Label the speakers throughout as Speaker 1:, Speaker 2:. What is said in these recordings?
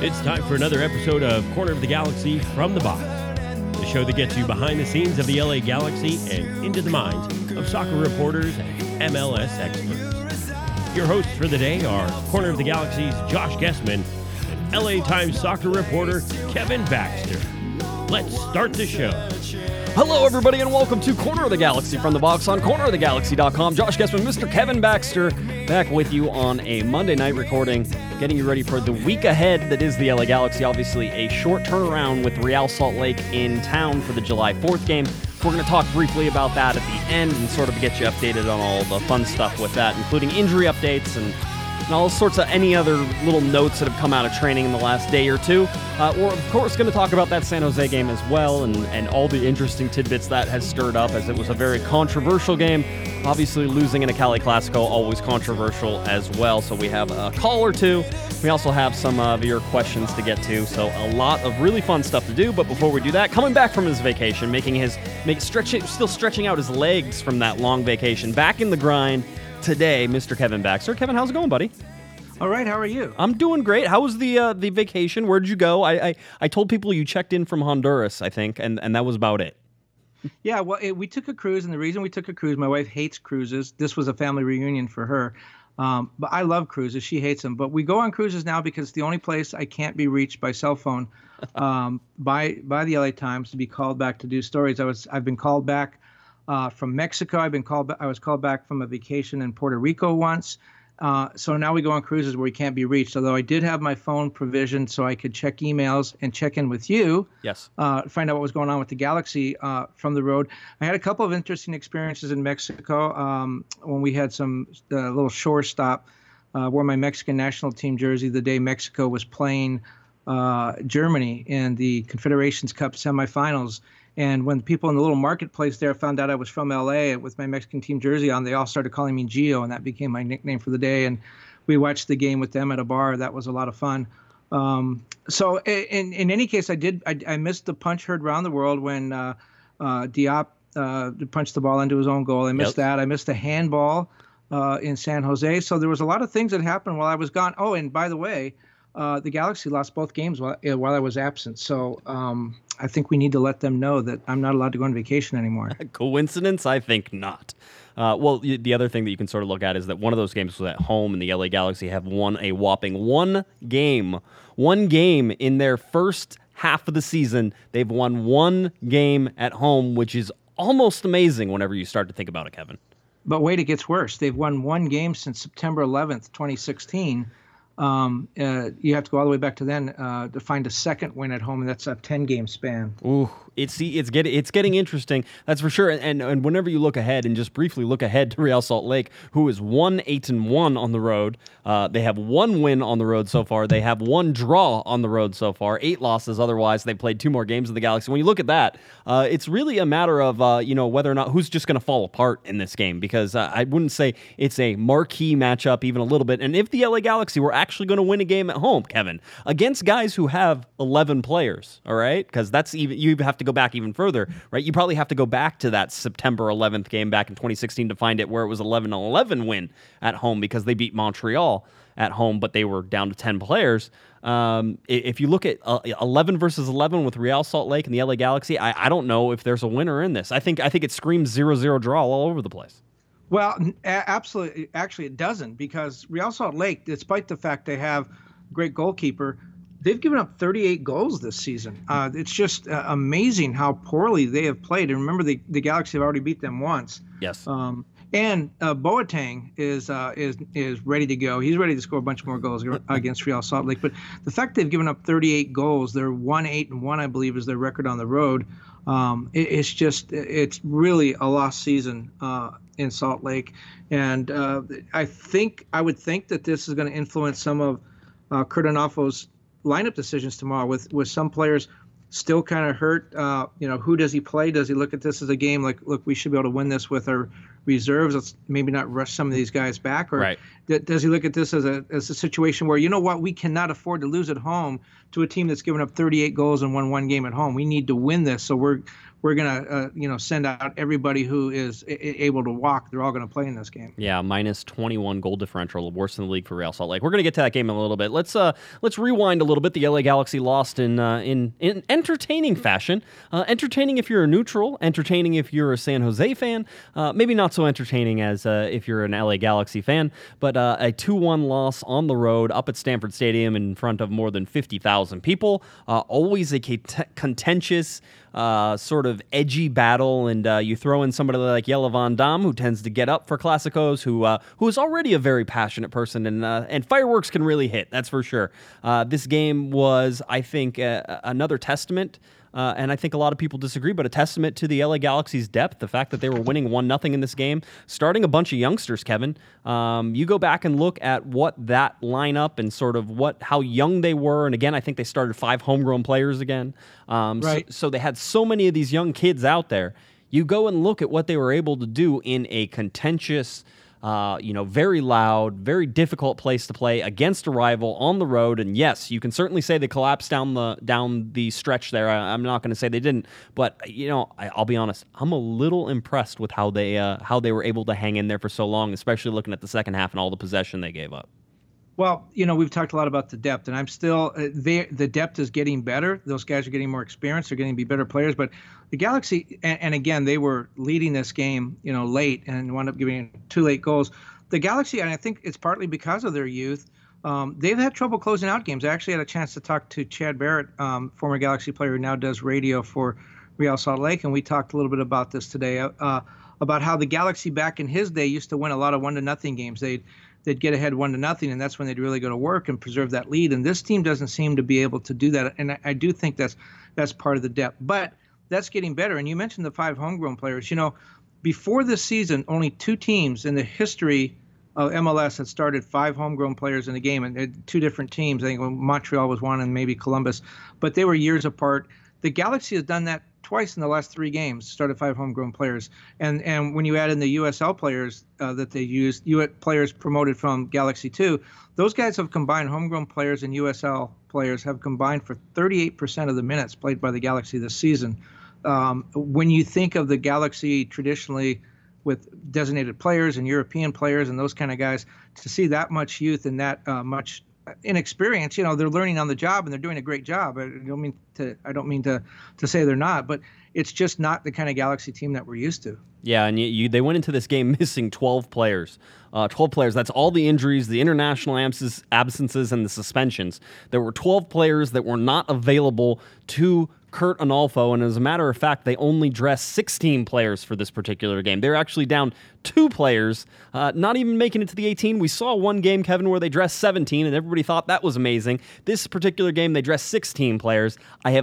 Speaker 1: It's time for another episode of Corner of the Galaxy from the Box, the show that gets you behind the scenes of the LA Galaxy and into the minds of soccer reporters and MLS experts. Your hosts for the day are Corner of the Galaxy's Josh Gessman and LA Times soccer reporter Kevin Baxter. Let's start the show.
Speaker 2: Hello, everybody, and welcome to Corner of the Galaxy from the Box on cornerofthegalaxy.com. Josh Gessman, Mr. Kevin Baxter, back with you on a Monday night recording, getting you ready for the week ahead that is the LA Galaxy. Obviously, a short turnaround with Real Salt Lake in town for the July 4th game. We're going to talk briefly about that at the end and sort of get you updated on all the fun stuff with that, including injury updates and all sorts of any other little notes that have come out of training in the last day or two. We're, of course, going to talk about that San Jose game as well and all the interesting tidbits that has stirred up, as it was a very controversial game. Obviously, losing in a Cali Classico, always controversial as well. So we have a call or two. We also have some of your questions to get to. So a lot of really fun stuff to do. But before we do that, coming back from his vacation, still stretching out his legs from that long vacation, back in the grind today, Mr. Kevin Baxter. Kevin, how's it going, buddy?
Speaker 3: All right, how are you?
Speaker 2: I'm doing great. How was the vacation? Where'd you go? I told people you checked in from Honduras, I think, and that was about it.
Speaker 3: Yeah, well, we took a cruise, and the reason we took a cruise, my wife hates cruises. This was a family reunion for her. But I love cruises. She hates them. But we go on cruises now because it's the only place I can't be reached by cell phone by the LA Times to be called back to do stories. I've been called back from Mexico. I was called back from a vacation in Puerto Rico once. So now we go on cruises where we can't be reached. Although I did have my phone provisioned so I could check emails and check in with you.
Speaker 2: Yes.
Speaker 3: Find out what was going on with the Galaxy from the road. I had a couple of interesting experiences in Mexico when we had some little shore stop. Wore my Mexican national team jersey the day Mexico was playing Germany in the Confederations Cup semifinals. And when the people in the little marketplace there found out I was from LA with my Mexican team jersey on, they all started calling me Gio, and that became my nickname for the day. And we watched the game with them at a bar. That was a lot of fun. So in any case, I missed the punch heard around the world when Diop punched the ball into his own goal. I missed that. I missed the handball in San Jose. So there was a lot of things that happened while I was gone. Oh, and by the way, the Galaxy lost both games while I was absent. So I think we need to let them know that I'm not allowed to go on vacation anymore.
Speaker 2: Coincidence? I think not. Well, the other thing that you can sort of look at is that one of those games was at home, and the LA Galaxy have won a whopping one game in their first half of the season. They've won one game at home, which is almost amazing whenever you start to think about it, Kevin.
Speaker 3: But wait, it gets worse. They've won one game since September 11th, 2016. You have to go all the way back to then to find a second win at home, and that's a 10-game span.
Speaker 2: Ooh, it's getting interesting, that's for sure. And whenever you look ahead, and just briefly look ahead to Real Salt Lake, who is 1-8-1 on the road. They have one win on the road so far. They have one draw on the road so far. 8 losses otherwise. They played 2 more games with the Galaxy. When you look at that, it's really a matter of whether or not who's just going to fall apart in this game, because I wouldn't say it's a marquee matchup even a little bit. And if the LA Galaxy were actually going to win a game at home, Kevin, against guys who have 11 players, all right? Because that's even, you have to go back even further, right? You probably have to go back to that September 11th game back in 2016 to find it, where it was 11-11 win at home because they beat Montreal at home, but they were down to 10 players. If you look at 11 versus 11 with Real Salt Lake and the LA Galaxy, I don't know if there's a winner in this. I think it screams 0-0 draw all over the place.
Speaker 3: Well, absolutely. Actually, it doesn't, because Real Salt Lake, despite the fact they have a great goalkeeper, they've given up 38 goals this season. It's just amazing how poorly they have played. And remember, the Galaxy have already beat them once.
Speaker 2: Yes.
Speaker 3: And Boateng is ready to go. He's ready to score a bunch more goals against Real Salt Lake. But the fact they've given up 38 goals, they're 1-8-1, I believe, is their record on the road. It's really a lost season in Salt Lake. And I would think that this is going to influence some of Curt Onalfo's lineup decisions tomorrow, with some players still kind of hurt. Who does he play? Does he look at this as a game like, look, we should be able to win this with our reserves. Let's maybe not rush some of these guys back. Or
Speaker 2: right.
Speaker 3: Does he look at this as a situation where, you know what, we cannot afford to lose at home to a team that's given up 38 goals and won one game at home. We need to win this, so we're going to send out everybody who is able to walk. They're all going to play in this game.
Speaker 2: Yeah, minus 21 goal differential, worse in the league for Real Salt Lake. We're going to get to that game in a little bit. Let's rewind a little bit. The LA Galaxy lost in entertaining fashion. Entertaining if you're a neutral. Entertaining if you're a San Jose fan. Maybe not so entertaining as if you're an LA Galaxy fan. But a 2-1 loss on the road up at Stanford Stadium in front of more than 50,000 people. Always a contentious, sort of edgy battle, and you throw in somebody like Jelle Van Damme, who tends to get up for Clásicos, who is already a very passionate person, and fireworks can really hit, that's for sure. This game was, I think, another testament, and I think a lot of people disagree, but a testament to the LA Galaxy's depth, the fact that they were winning 1-0 in this game, starting a bunch of youngsters, Kevin. You go back and look at what that lineup and sort of how young they were, and again, I think they started 5 homegrown players again.
Speaker 3: Right.
Speaker 2: So they had so many of these young kids out there. You go and look at what they were able to do in a contentious, very loud, very difficult place to play against a rival on the road. And yes, you can certainly say they collapsed down the stretch there. I'm not going to say they didn't, but I'll be honest, I'm a little impressed with how they were able to hang in there for so long, especially looking at the second half and all the possession they gave up.
Speaker 3: Well, we've talked a lot about the depth, and I'm still the depth is getting better. Those guys are getting more experience. They're getting to be better players. But the Galaxy, and again, they were leading this game, late and wound up giving 2 late goals. The Galaxy, and I think it's partly because of their youth, they've had trouble closing out games. I actually had a chance to talk to Chad Barrett, former Galaxy player who now does radio for Real Salt Lake, and we talked a little bit about this today, about how the Galaxy back in his day used to win a lot of 1-0 games. They'd get ahead 1-0, and that's when they'd really go to work and preserve that lead. And this team doesn't seem to be able to do that. And I do think that's part of the depth. But that's getting better. And you mentioned the 5 homegrown players. Before this season, only 2 teams in the history of MLS had started 5 homegrown players in a game, and 2 different teams. I think Montreal was one, and maybe Columbus. But they were years apart. The Galaxy has done that twice in the last 3 games, started 5 homegrown players. And when you add in the USL players that they used, players promoted from Galaxy 2, those guys have combined, homegrown players and USL players have combined for 38% of the minutes played by the Galaxy this season. When you think of the Galaxy traditionally with designated players and European players and those kind of guys, to see that much youth and that much inexperience, they're learning on the job and they're doing a great job. I don't mean to say they're not, but it's just not the kind of Galaxy team that we're used to.
Speaker 2: Yeah, and they went into this game missing 12 players. 12 players. That's all the injuries, the international absences, and the suspensions. There were 12 players that were not available to Curt Onalfo, and as a matter of fact, they only dressed 16 players for this particular game. They're actually down 2 players, not even making it to the 18. We saw one game, Kevin, where they dressed 17, and everybody thought that was amazing. This particular game, they dressed 16 players.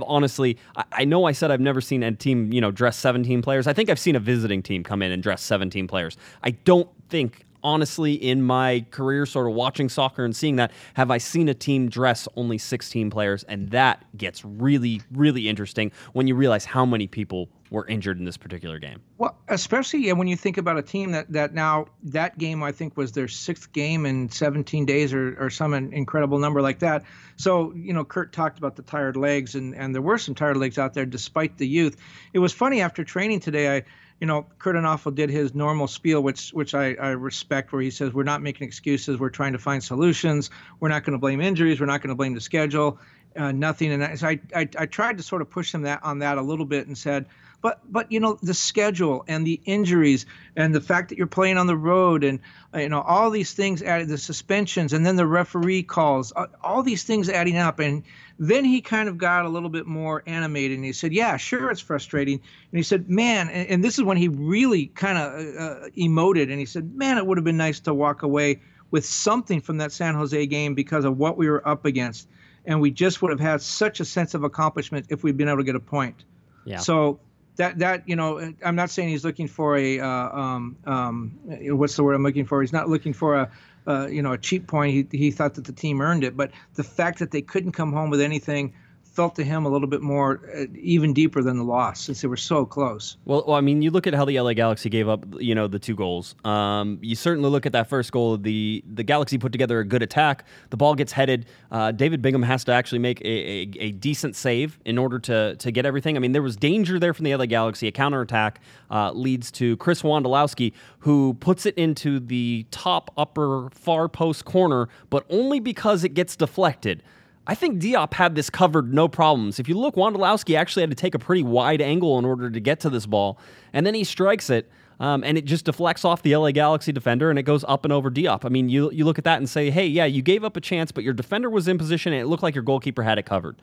Speaker 2: I know I said I've never seen a team, dress 17 players. I think I've seen a visiting team come in and dress 17 players. I don't think, honestly, in my career sort of watching soccer and seeing that, have I seen a team dress only 16 players, and that gets really, really interesting when you realize how many people were injured in this particular game.
Speaker 3: Well, especially when you think about a team that now, that game I think was their 6th game in 17 days or some incredible number like that. So, Curt talked about the tired legs, and there were some tired legs out there despite the youth. It was funny, after training today, Curt Onalfo did his normal spiel, which I respect, where he says, we're not making excuses. We're trying to find solutions. We're not going to blame injuries. We're not going to blame the schedule, nothing. And so I tried to sort of push him on that a little bit and said, but the schedule and the injuries and the fact that you're playing on the road and, all these things added, the suspensions and then the referee calls, all these things adding up. And then he kind of got a little bit more animated, and he said, yeah, sure, it's frustrating. And he said, man, and this is when he really kind of emoted, and he said, man, it would have been nice to walk away with something from that San Jose game because of what we were up against. And we just would have had such a sense of accomplishment if we'd been able to get a point. Yeah. So that I'm not saying he's looking for a what's the word I'm looking for? He's not looking for a cheap point. He thought that the team earned it, but the fact that they couldn't come home with anything felt to him a little bit more, even deeper than the loss, since they were so close.
Speaker 2: Well, I mean, you look at how the LA Galaxy gave up, the 2 goals. You certainly look at that first goal. The Galaxy put together a good attack. The ball gets headed. David Bingham has to actually make a decent save in order to get everything. I mean, there was danger there from the LA Galaxy. A counterattack leads to Chris Wondolowski, who puts it into the top upper far post corner, but only because it gets deflected. I think Diop had this covered no problems. If you look, Wondolowski actually had to take a pretty wide angle in order to get to this ball, and then he strikes it, and it just deflects off the LA Galaxy defender, and it goes up and over Diop. I mean, you look at that and say, hey, yeah, you gave up a chance, but your defender was in position, and it looked like your goalkeeper had it covered.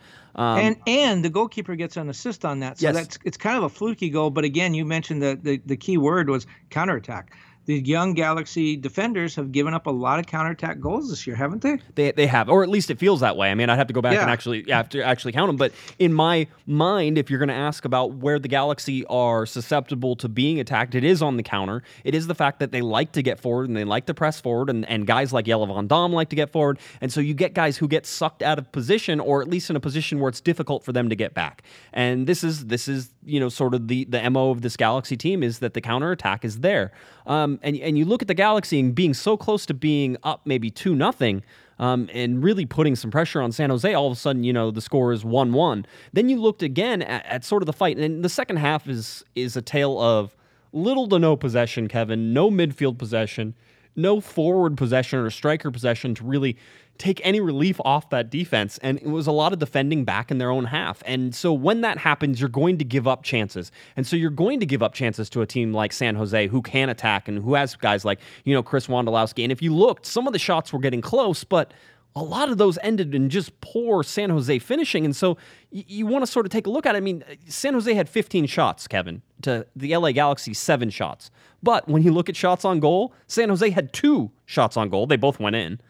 Speaker 3: And the goalkeeper gets an assist on that, so
Speaker 2: yes.
Speaker 3: it's kind of a fluky goal. But again, you mentioned the key word was counterattack. The young Galaxy defenders have given up a lot of counterattack goals this year, haven't they?
Speaker 2: They have, or at least it feels that way. I mean, I'd have to go back and actually count them. But in my mind, if you're going to ask about where the Galaxy are susceptible to being attacked, it is on the counter. It is the fact that they like to get forward and they like to press forward, and guys like Jelle Van Damme like to get forward. And so you get guys who get sucked out of position, or at least in a position where it's difficult for them to get back. And this is sort of the MO of this Galaxy team, is that the counterattack is there. And you look at the Galaxy and being so close to being up maybe 2-0, and really putting some pressure on San Jose. All of a sudden, the score is 1-1. Then you looked again at sort of the fight, and the second half is a tale of little to no possession, Kevin, no midfield possession, no forward possession or striker possession to really take any relief off that defense, and it was a lot of defending back in their own half. And so when that happens, you're going to give up chances. And so you're going to give up chances to a team like San Jose, who can attack and who has guys like, Chris Wondolowski. And if you looked, some of the shots were getting close, but a lot of those ended in just poor San Jose finishing. And so you want to sort of take a look at it. I mean, San Jose had 15 shots, Kevin, to the LA Galaxy 7 shots. But when you look at shots on goal, San Jose had 2 shots on goal. They both went in.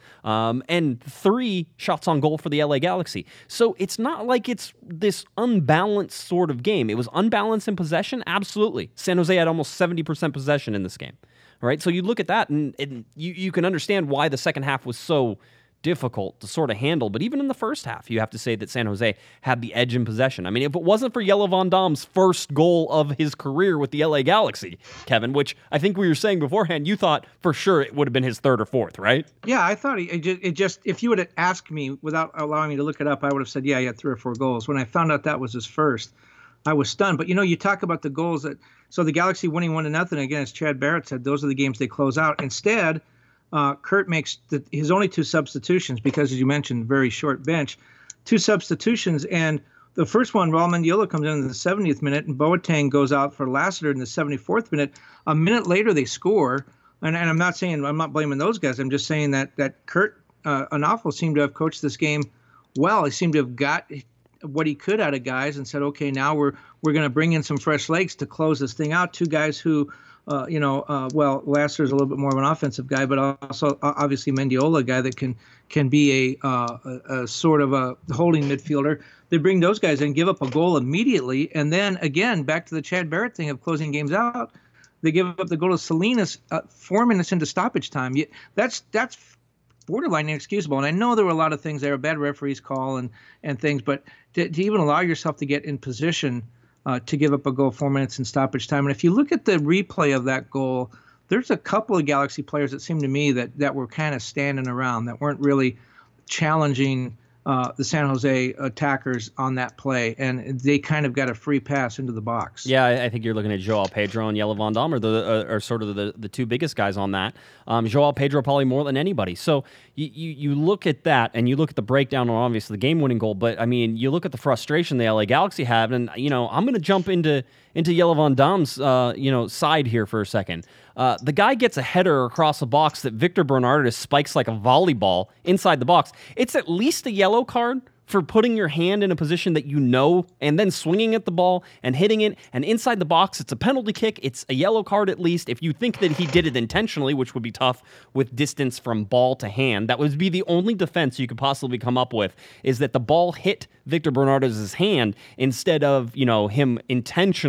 Speaker 2: And 3 shots on goal for the LA Galaxy. So it's not like it's this unbalanced sort of game. It was unbalanced in possession, absolutely. San Jose had almost 70% possession in this game. All right, so you look at that, and you can understand why the second half was so difficult to sort of handle. But even in the first half, you have to say that San Jose had the edge in possession. I mean, if it wasn't for Jelle Van Damme's first goal of his career with the LA Galaxy, Kevin, which I think we were saying beforehand, you thought for sure it would have been his 3rd or 4th, right?
Speaker 3: Yeah, I thought it just if you would have asked me without allowing me to look it up, I would have said, yeah, he had 3 or 4 goals. When I found out that was his first, I was stunned. But, you talk about the goals so the Galaxy winning 1-0, again, as Chad Barrett said, those are the games they close out. Instead, Kurt makes his only 2 substitutions because, as you mentioned, very short bench. 2 substitutions, and the first one, Raul Mendiola comes in the 70th minute, and Boateng goes out for Lassiter in the 74th minute. A minute later, they score, and I'm not blaming those guys. I'm just saying that Kurt Onafo seemed to have coached this game well. He seemed to have got what he could out of guys and said, okay, now we're going to bring in some fresh legs to close this thing out. 2 guys who Lassiter's a little bit more of an offensive guy, but also obviously Mendiola, a guy that can be a sort of a holding midfielder. They bring those guys in, give up a goal immediately, and then again back to the Chad Barrett thing of closing games out. They give up the goal to Salinas 4 minutes into stoppage time. That's borderline inexcusable. And I know there were a lot of things there, a bad referee's call and things, but to even allow yourself to get in position to give up a goal 4 minutes in stoppage time. And if you look at the replay of that goal, there's a couple of Galaxy players that seem to me that were kind of standing around, that weren't really challenging the San Jose attackers on that play, and they kind of got a free pass into the box.
Speaker 2: Yeah, I think you're looking at Joao Pedro and Jelle Van Damme are sort of the 2 biggest guys on that. Joao Pedro probably more than anybody. So you look at that, and you look at the breakdown on obviously the game-winning goal, but I mean, you look at the frustration the LA Galaxy have, and I'm going to jump into Jelle Van Damme's side here for a second. The guy gets a header across the box that Victor Bernardus spikes like a volleyball inside the box. It's at least a yellow card for putting your hand in a position that and then swinging at the ball and hitting it. And inside the box, it's a penalty kick. It's a yellow card at least. If you think that he did it intentionally, which would be tough with distance from ball to hand, that would be the only defense you could possibly come up with, is that the ball hit Victor Bernardus' hand instead of, him intentionally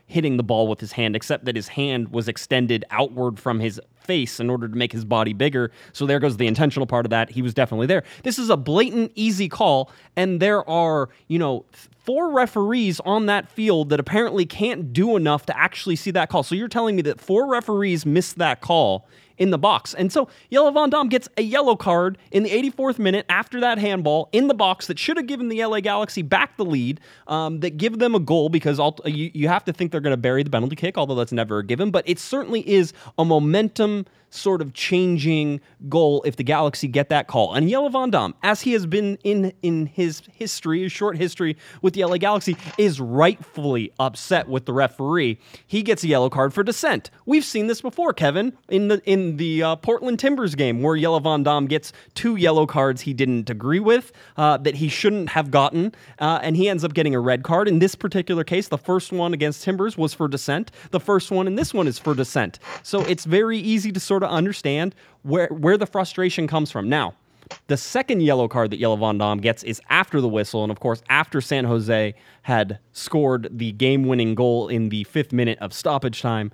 Speaker 2: hitting the ball with his hand, except that his hand was extended outward from his face in order to make his body bigger. So there goes the intentional part of that. He was definitely there. This is a blatant, easy call, and there are, 4 referees on that field that apparently can't do enough to actually see that call. So you're telling me that 4 referees missed that call in the box. And so Jelle Van Damme gets a yellow card in the 84th minute after that handball in the box that should have given the LA Galaxy back the lead, that give them a goal, because you have to think they're going to bury the penalty kick, although that's never a given. But it certainly is a momentum sort of changing goal if the Galaxy get that call. And Jelle Van Damme, as he has been in his history, his short history with the LA Galaxy, is rightfully upset with the referee. He gets a yellow card for dissent. We've seen this before, Kevin, in the Portland Timbers game, where Jelle Van Damme gets 2 yellow cards he didn't agree with, that he shouldn't have gotten, and he ends up getting a red card. In this particular case, the first one against Timbers was for dissent. The first one in this one is for dissent. So it's very easy to sort of understand where the frustration comes from. Now, the second yellow card that Jelle Van Damme gets is after the whistle, and of course after San Jose had scored the game-winning goal in the 5th minute of stoppage time,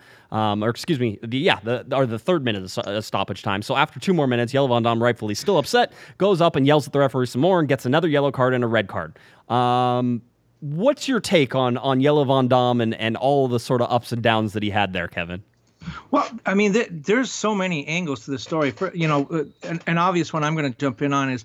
Speaker 2: the 3rd minute of stoppage time. So after 2 more minutes, Jelle Van Damme, rightfully still upset, goes up and yells at the referee some more and gets another yellow card and a red card. What's your take on Jelle Van Damme and all of the sort of ups and downs that he had there, Kevin?
Speaker 3: Well, I mean, there's so many angles to the story. An obvious one I'm going to jump in on is,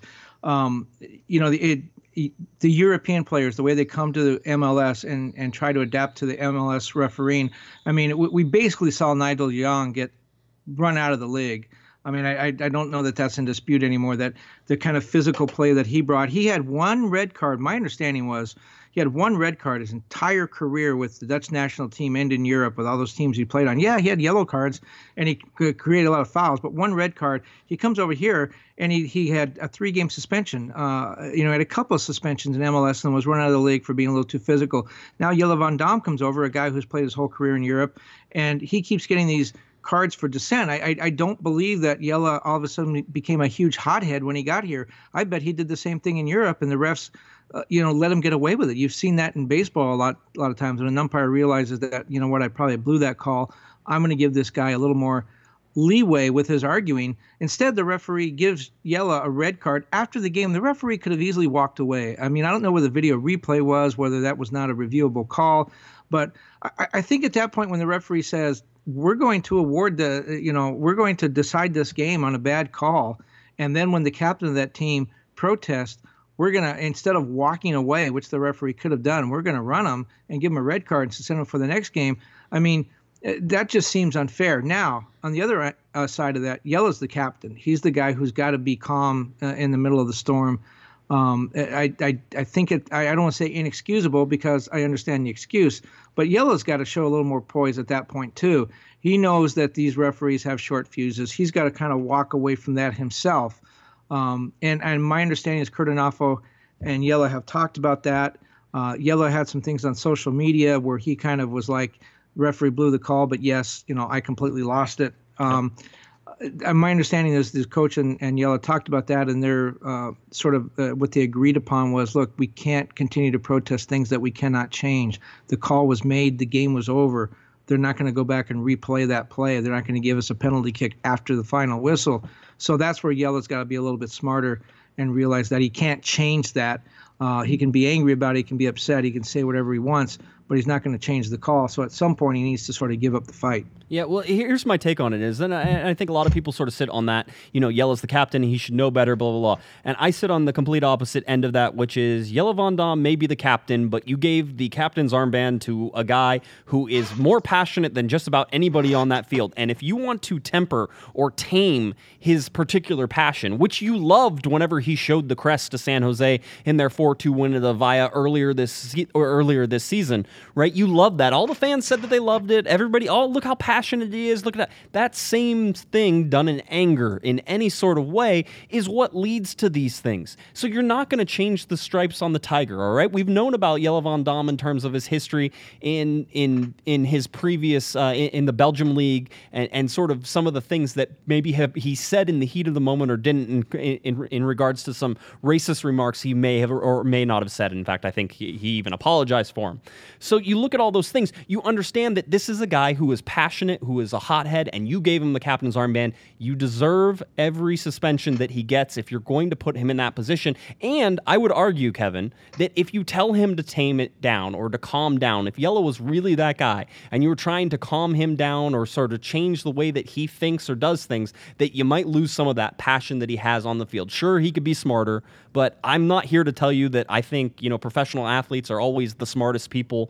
Speaker 3: the European players, the way they come to the MLS and try to adapt to the MLS refereeing. I mean, we basically saw Nigel Young get run out of the league. I mean, I don't know that that's in dispute anymore, that the kind of physical play that he brought. He had 1 red card. My understanding was he had 1 red card his entire career with the Dutch national team and in Europe with all those teams he played on. Yeah, he had yellow cards and he created a lot of fouls, but 1 red card. He comes over here and he had a 3-game suspension. Had a couple of suspensions in MLS and was run out of the league for being a little too physical. Now Jelle Van Damme comes over, a guy who's played his whole career in Europe, and he keeps getting these cards for dissent. I don't believe that Jelle all of a sudden became a huge hothead when he got here. I bet he did the same thing in Europe, and the refs, let him get away with it. You've seen that in baseball a lot of times when an umpire realizes that, I probably blew that call. I'm going to give this guy a little more leeway with his arguing. Instead, the referee gives Jelle a red card after the game. The referee could have easily walked away. I mean, I don't know where the video replay was, whether that was not a reviewable call, but I think at that point when the referee says, we're going to we're going to decide this game on a bad call. And then when the captain of that team protests, we're going to, instead of walking away, which the referee could have done, we're going to run him and give him a red card and suspend him for the next game. I mean, that just seems unfair. Now, on the other side of that, Jelle's the captain. He's the guy who's got to be calm in the middle of the storm. I think I don't want to say inexcusable because I understand the excuse, but Jelle's got to show a little more poise at that point too. He knows that these referees have short fuses. He's got to kind of walk away from that himself. And my understanding is Curt Onalfo and Jelle have talked about that. Jelle had some things on social media where he kind of was like, referee blew the call, but yes, I completely lost it. My understanding is the coach and Jelle talked about that, and they're what they agreed upon was, look, we can't continue to protest things that we cannot change. The call was made, the game was over. They're not going to go back and replay that play. They're not going to give us a penalty kick after the final whistle. So that's where Jelle's got to be a little bit smarter and realize that he can't change that. He can be angry about it, he can be upset, he can say whatever he wants, but he's not going to change the call. So at some point, he needs to sort of give up the fight.
Speaker 2: Yeah, well, here's my take on it is, and I think a lot of people sort of sit on that, Jelle's the captain, he should know better, blah, blah, blah. And I sit on the complete opposite end of that, which is Jelle Van Damme may be the captain, but you gave the captain's armband to a guy who is more passionate than just about anybody on that field. And if you want to temper or tame his particular passion, which you loved whenever he showed the crest to San Jose in their 4-2 win of the Via earlier this season, right? You loved that. All the fans said that they loved it. Everybody, look how passionate he is. Look at that. That same thing done in anger in any sort of way is what leads to these things. So you're not going to change the stripes on the tiger, all right? We've known about Jelle Van Damme in terms of his history in his previous in the Belgium league and sort of some of the things that maybe he said in the heat of the moment or didn't in regards to some racist remarks he may have or or may not have said. In fact, I think he even apologized for him. So you look at all those things, you understand that this is a guy who is passionate, who is a hothead, and you gave him the captain's armband. You deserve every suspension that he gets if you're going to put him in that position. And I would argue, Kevin, that if you tell him to tame it down or to calm down, if Yellow was really that guy and you were trying to calm him down or sort of change the way that he thinks or does things, that you might lose some of that passion that he has on the field. Sure, he could be smarter, but I'm not here to tell you that I think, professional athletes are always the smartest people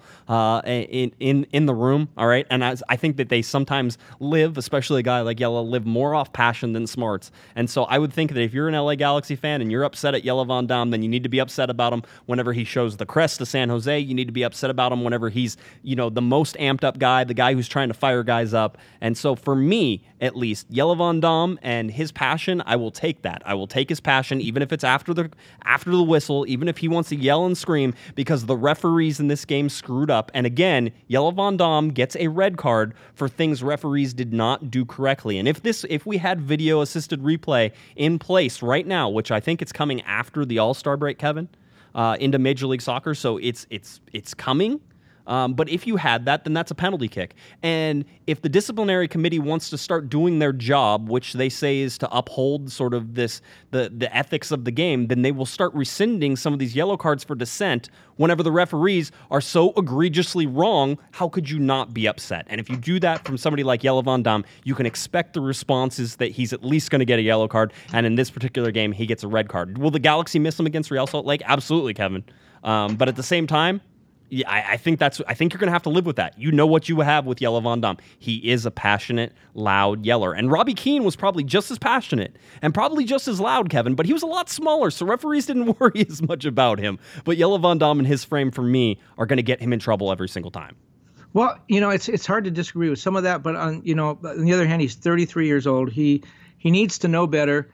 Speaker 2: in the room, all right? And I think that they sometimes live, especially a guy like Yellow, live more off passion than smarts. And so I would think that if you're an LA Galaxy fan and you're upset at Jelle Van Damme, then you need to be upset about him whenever he shows the crest to San Jose. You need to be upset about him whenever he's, the most amped up guy, the guy who's trying to fire guys up. And so for me, at least, Jelle Van Damme and his passion, I will take that. I will take his passion, even if it's after the whistle, even if he wants to yell and scream, because the referees in this game screwed up. And again, Jelle Van Damme gets a red card for things referees did not do correctly. And if we had video assisted replay in place right now, which I think it's coming after the All-Star break, Kevin, into Major League Soccer, so it's coming. But if you had that, then that's a penalty kick. And if the disciplinary committee wants to start doing their job, which they say is to uphold sort of the ethics of the game, then they will start rescinding some of these yellow cards for dissent whenever the referees are so egregiously wrong. How could you not be upset? And if you do that from somebody like Jelle Van Damme, you can expect the response is that he's at least going to get a yellow card. And in this particular game, he gets a red card. Will the Galaxy miss him against Real Salt Lake? Absolutely, Kevin. But at the same time, yeah, I think you're going to have to live with that. You know what you have with Jelle Van Damme. He is a passionate, loud yeller. And Robbie Keane was probably just as passionate and probably just as loud, Kevin, but he was a lot smaller, so referees didn't worry as much about him. But Jelle Van Damme and his frame, for me, are going to get him in trouble every single time.
Speaker 3: Well, it's hard to disagree with some of that, but on the other hand, he's 33 years old. He needs to know better.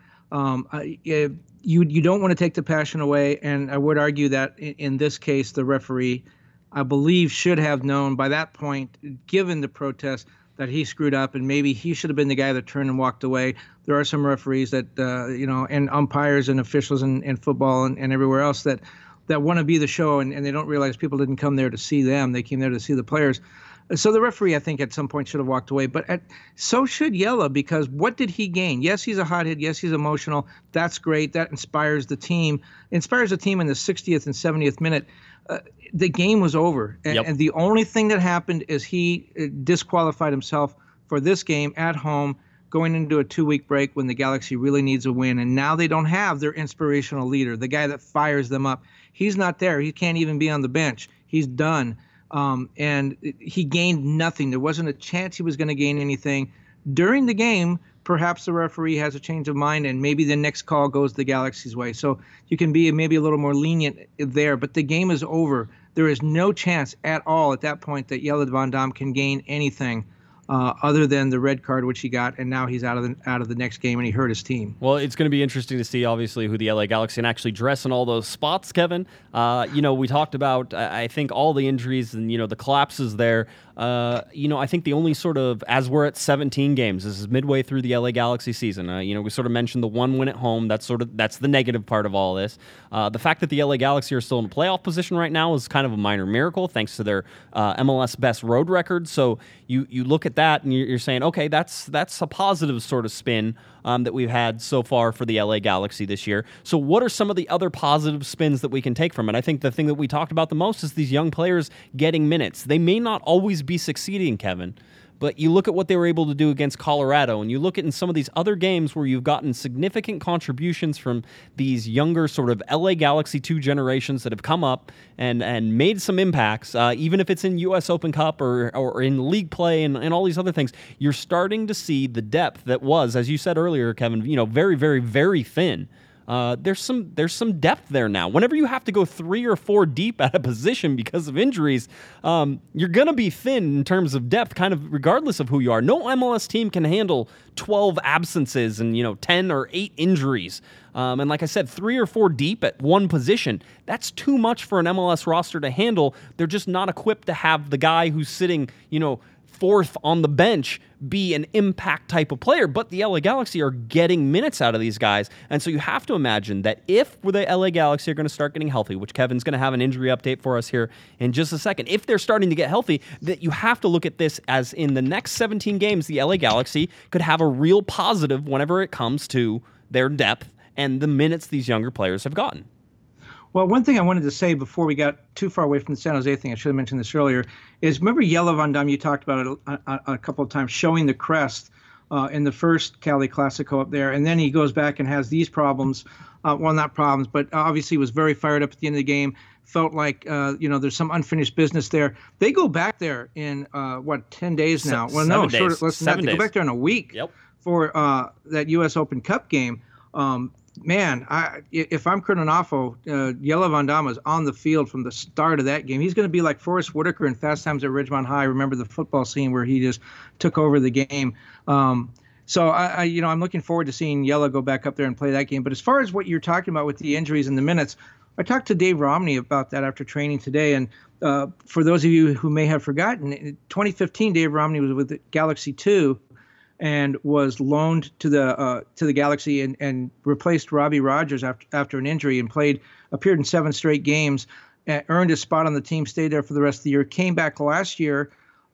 Speaker 3: You don't want to take the passion away, and I would argue that in this case, the referee, I believe, should have known by that point, given the protest, that he screwed up, and maybe he should have been the guy that turned and walked away. There are some referees that, and umpires and officials in football and everywhere else that want to be the show, and they don't realize people didn't come there to see them. They came there to see the players. So the referee, I think, at some point should have walked away. But so should Jelle, because what did he gain? Yes, he's a hothead. Yes, he's emotional. That's great. That inspires the team. Inspires the team in the 60th and 70th minute. The game was over. And the only thing that happened is he disqualified himself for this game at home, going into a 2-week break when the Galaxy really needs a win. And now they don't have their inspirational leader, the guy that fires them up. He's not there. He can't even be on the bench. He's done. And he gained nothing. There wasn't a chance he was going to gain anything. During the game, perhaps the referee has a change of mind and maybe the next call goes the Galaxy's way. So you can be maybe a little more lenient there, but the game is over. There is no chance at all at that point that Jelle Van Damme can gain anything other than the red card, which he got, and now he's out of the next game, and he hurt his team.
Speaker 2: Well, it's going to be interesting to see, obviously, who the LA Galaxy can actually dress in all those spots, Kevin. We talked about, I think, all the injuries and, the collapses there. I think the only sort of, as we're at 17 games, this is midway through the LA Galaxy season. We sort of mentioned the one win at home. That's the negative part of all this. The fact that the LA Galaxy are still in playoff position right now is kind of a minor miracle, thanks to their MLS best road record. So you look at that and you're saying, okay, that's a positive sort of spin that we've had so far for the LA Galaxy this year. So what are some of the other positive spins that we can take from it? I think the thing that we talked about the most is these young players getting minutes. They may not always be succeeding, Kevin, but you look at what they were able to do against Colorado, and you look at in some of these other games where you've gotten significant contributions from these younger sort of LA Galaxy 2 generations that have come up and made some impacts, even if it's in U.S. Open Cup or in league play and all these other things. You're starting to see the depth that was, as you said earlier, Kevin, very, very, very thin. There's some depth there now. Whenever you have to go 3 or 4 deep at a position because of injuries, you're going to be thin in terms of depth, kind of regardless of who you are. No MLS team can handle 12 absences and 10 or 8 injuries. And like I said, 3 or 4 deep at one position, that's too much for an MLS roster to handle. They're just not equipped to have the guy who's sitting, fourth on the bench be an impact type of player, but the LA Galaxy are getting minutes out of these guys. And so you have to imagine that if the LA Galaxy are going to start getting healthy, which Kevin's going to have an injury update for us here in just a second, if they're starting to get healthy, that you have to look at this as in the next 17 games, the LA Galaxy could have a real positive whenever it comes to their depth and the minutes these younger players have gotten.
Speaker 3: Well, one thing I wanted to say before we got too far away from the San Jose thing, I should have mentioned this earlier, is remember Jelle Van Damme, you talked about it a couple of times, showing the crest in the first Cali Classico up there, and then he goes back and has these problems. Well, not problems, but obviously was very fired up at the end of the game, felt like, there's some unfinished business there. They go back there in, 10 days now? Well, no, short, less than that. They go back there in a week for that U.S. Open Cup game. Man, if I'm Kurt Onofo, Jelle Van Damme is on the field from the start of that game. He's going to be like Forrest Whitaker in Fast Times at Ridgemont High. Remember the football scene where he just took over the game. So I'm looking forward to seeing Jelle go back up there and play that game. But as far as what you're talking about with the injuries and the minutes, I talked to Dave Romney about that after training today. And for those of you who may have forgotten, in 2015, Dave Romney was with the Galaxy 2. And was loaned to the Galaxy and replaced Robbie Rogers after an injury and appeared in 7 straight games, earned a spot on the team, stayed there for the rest of the year, came back last year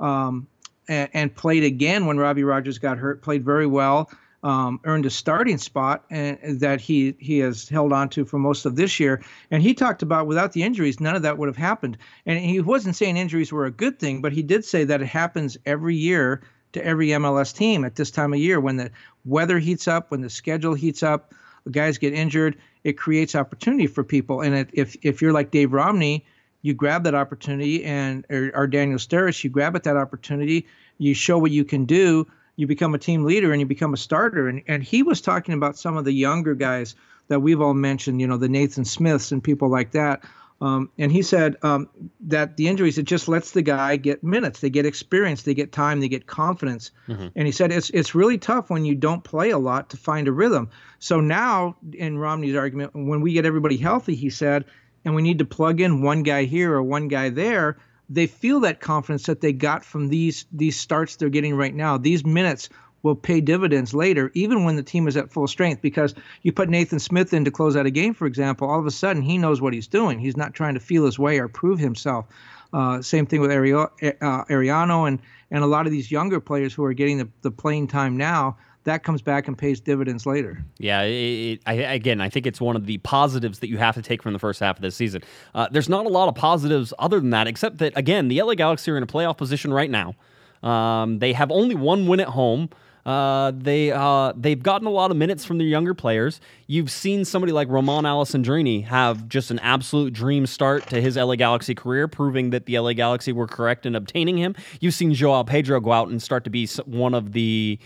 Speaker 3: and played again when Robbie Rogers got hurt, played very well, earned a starting spot and that he has held on to for most of this year. And he talked about without the injuries, none of that would have happened. And he wasn't saying injuries were a good thing, but he did say that it happens every year to every MLS team at this time of year. When the weather heats up, when the schedule heats up, guys get injured, it creates opportunity for people. And if you're like Dave Romney, you grab that opportunity, or Daniel Sturridge, you grab at that opportunity, you show what you can do, you become a team leader, and you become a starter. And he was talking about some of the younger guys that we've all mentioned, the Nathan Smiths and people like that. And he said that the injuries, it just lets the guy get minutes. They get experience. They get time. They get confidence. Mm-hmm. And he said it's really tough when you don't play a lot to find a rhythm. So now, in Romney's argument, when we get everybody healthy, he said, and we need to plug in one guy here or one guy there, they feel that confidence that they got from these starts they're getting right now. These minutes will pay dividends later, even when the team is at full strength, because you put Nathan Smith in to close out a game, for example, all of a sudden he knows what he's doing. He's not trying to feel his way or prove himself. Same thing with Ariano and a lot of these younger players who are getting the playing time now. That comes back and pays dividends later.
Speaker 2: Yeah, I think it's one of the positives that you have to take from the first half of this season. There's not a lot of positives other than that, except that, again, the LA Galaxy are in a playoff position right now. They have only one win at home. They've gotten a lot of minutes from their younger players. You've seen somebody like Romain Alessandrini have just an absolute dream start to his LA Galaxy career, proving that the LA Galaxy were correct in obtaining him. You've seen Joao Pedro go out and start to be one of the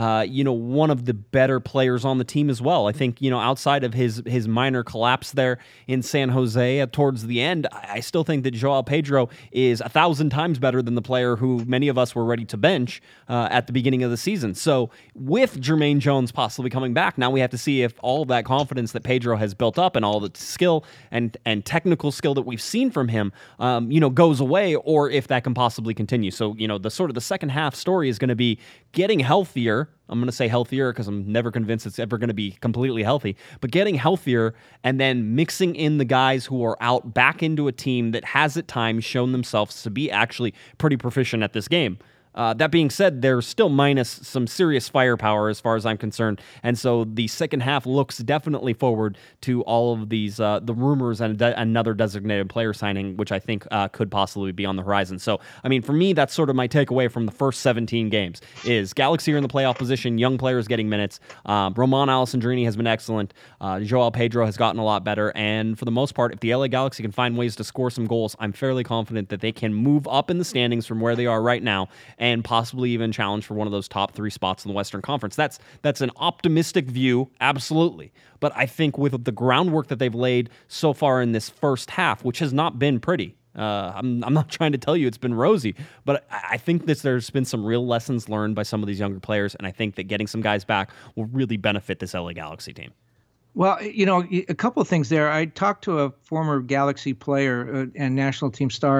Speaker 2: better players on the team as well. I think, outside of his minor collapse there in San Jose towards the end, I still think that Joao Pedro is 1,000 times better than the player who many of us were ready to bench at the beginning of the season. So with Jermaine Jones possibly coming back, now we have to see if all of that confidence that Pedro has built up and all the skill and technical skill that we've seen from him, goes away, or if that can possibly continue. So, the second half story is going to be getting healthier. I'm going to say healthier because I'm never convinced it's ever going to be completely healthy, but getting healthier and then mixing in the guys who are out back into a team that has at times shown themselves to be actually pretty proficient at this game. That being said, they're still minus some serious firepower as far as I'm concerned, and so the second half looks definitely forward to all of these the rumors and another designated player signing, which I think could possibly be on the horizon. So, for me, that's sort of my takeaway from the first 17 games is Galaxy are in the playoff position, young players getting minutes. Romain Alessandrini has been excellent. Joao Pedro has gotten a lot better, and for the most part, if the LA Galaxy can find ways to score some goals, I'm fairly confident that they can move up in the standings from where they are right now and possibly even challenge for one of those top 3 spots in the Western Conference. That's an optimistic view, absolutely. But I think with the groundwork that they've laid so far in this first half, which has not been pretty, I'm not trying to tell you it's been rosy, but I think there's been some real lessons learned by some of these younger players, and I think that getting some guys back will really benefit this LA Galaxy team.
Speaker 3: Well, a couple of things there. I talked to a former Galaxy player and national team star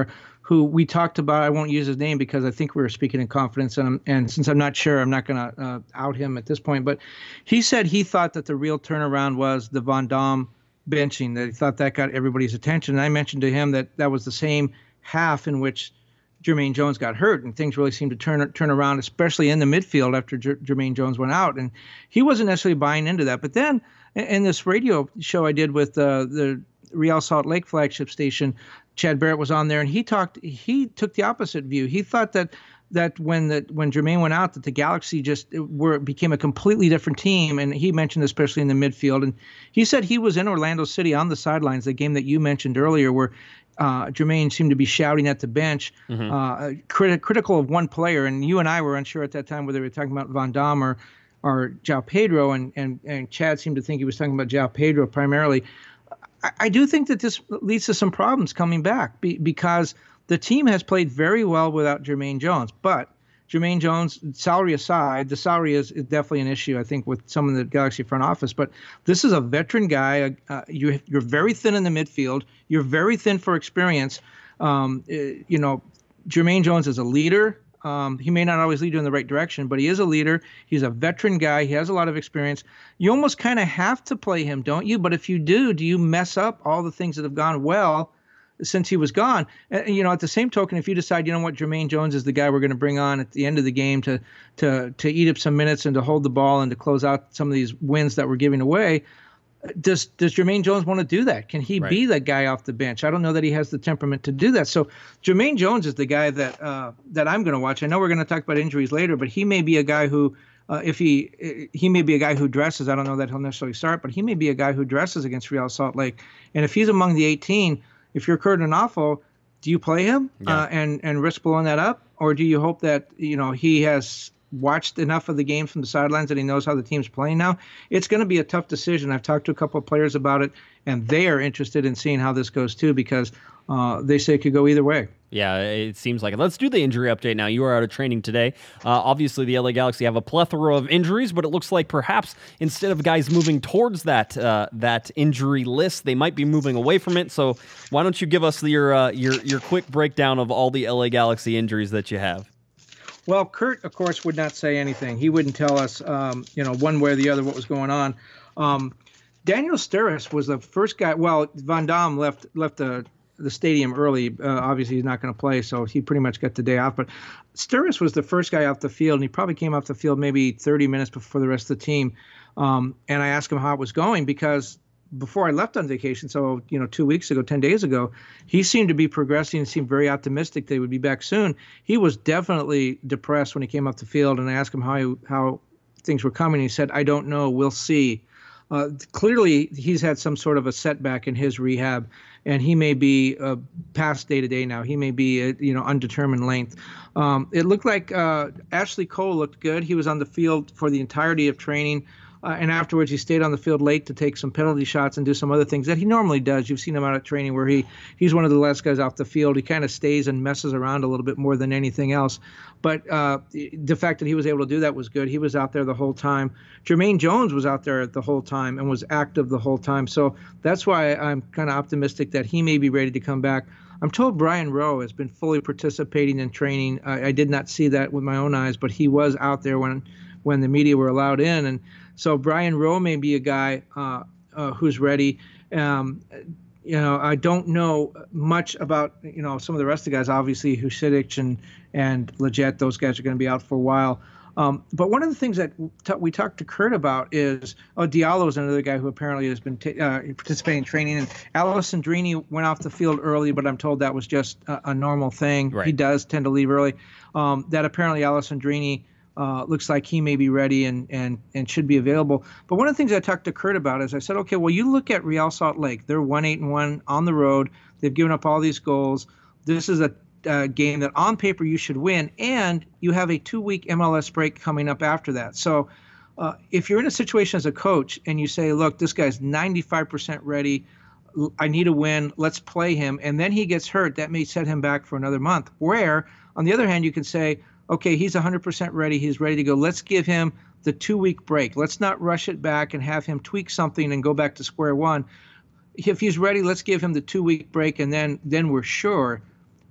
Speaker 3: who we talked about. I won't use his name because I think we were speaking in confidence, and since I'm not sure, I'm not going to out him at this point. But he said he thought that the real turnaround was the Van Damme benching, that he thought that got everybody's attention. And I mentioned to him that that was the same half in which Jermaine Jones got hurt, and things really seemed to turn around, especially in the midfield after Jermaine Jones went out. And he wasn't necessarily buying into that. But then in this radio show I did with the Real Salt Lake flagship station, Chad Barrett was on there, and he took the opposite view. He thought that when Jermaine went out, that the Galaxy just became a completely different team, and he mentioned especially in the midfield. And he said he was in Orlando City on the sidelines, the game that you mentioned earlier, where Jermaine seemed to be shouting at the bench, critical of one player. And you and I were unsure at that time whether we were talking about Van Damme or João Pedro, and Chad seemed to think he was talking about João Pedro primarily. I do think that this leads to some problems coming back because the team has played very well without Jermaine Jones. But Jermaine Jones, salary aside, the salary is definitely an issue, I think, with some of the Galaxy front office. But this is a veteran guy. You're very thin in the midfield. You're very thin for experience. Jermaine Jones is a leader. He may not always lead you in the right direction, but he is a leader. He's a veteran guy. He has a lot of experience. You almost kind of have to play him, don't you? But if you do you mess up all the things that have gone well since he was gone? At the same token, if you decide, Jermaine Jones is the guy we're going to bring on at the end of the game to eat up some minutes and to hold the ball and to close out some of these wins that we're giving away, does Jermaine Jones want to do that? Can he be that guy off the bench? I don't know that he has the temperament to do that. So Jermaine Jones is the guy that I'm going to watch. I know we're going to talk about injuries later, but he may be a guy who, if he may be a guy who dresses. I don't know that he'll necessarily start, but he may be a guy who dresses against Real Salt Lake. And if he's among the 18, if you're Kurt Onafo, do you play him and risk blowing that up, or do you hope that he has watched enough of the game from the sidelines that he knows how the team's playing now? It's going to be a tough decision. I've talked to a couple of players about it, and they are interested in seeing how this goes too, because they say it could go either way.
Speaker 2: Yeah, it seems like it. Let's do the injury update now. You are out of training today. Obviously, the LA Galaxy have a plethora of injuries, but it looks like perhaps instead of guys moving towards that injury list, they might be moving away from it. So why don't you give us your quick breakdown of all the LA Galaxy injuries that you have?
Speaker 3: Well, Kurt, of course, would not say anything. He wouldn't tell us, one way or the other what was going on. Daniel Sturris was the first guy. Well, Van Damme left the stadium early. Obviously, he's not going to play, so he pretty much got the day off. But Sturris was the first guy off the field, and he probably came off the field maybe 30 minutes before the rest of the team. And I asked him how it was going because before I left on vacation, so 2 weeks ago, 10 days ago, he seemed to be progressing and seemed very optimistic that he would be back soon. He was definitely depressed when he came off the field, and I asked him how things were coming. He said, "I don't know. We'll see." Clearly, he's had some sort of a setback in his rehab, and he may be past day-to-day now. He may be undetermined length. It looked like Ashley Cole looked good. He was on the field for the entirety of training. And afterwards, he stayed on the field late to take some penalty shots and do some other things that he normally does. You've seen him out at training where he's one of the last guys off the field. He kind of stays and messes around a little bit more than anything else. But the fact that he was able to do that was good. He was out there the whole time. Jermaine Jones was out there the whole time and was active the whole time. So that's why I'm kind of optimistic that he may be ready to come back. I'm told Brian Rowe has been fully participating in training. I did not see that with my own eyes, but he was out there when the media were allowed in. And so Brian Rowe may be a guy who's ready. I don't know much about some of the rest of the guys. Obviously, Husidic and Leggett, those guys are going to be out for a while. But one of the things that we talked to Kurt about is Diallo is another guy who apparently has been participating in training. And Alessandrini went off the field early, but I'm told that was just a normal thing.
Speaker 2: Right.
Speaker 3: He does tend to leave early. That apparently Alessandrini looks like he may be ready and should be available. But one of the things I talked to Kurt about is I said, okay, well, you look at Real Salt Lake. They're 1-8-1 on the road. They've given up all these goals. This is a game that on paper you should win, and you have a 2-week MLS break coming up after that. So if you're in a situation as a coach and you say, look, this guy's 95% ready, I need a win, let's play him, and then he gets hurt, that may set him back for another month. Where, on the other hand, you can say, okay, he's 100% ready, he's ready to go, let's give him the 2-week break. Let's not rush it back and have him tweak something and go back to square one. If he's ready, let's give him the 2-week break, and then we're sure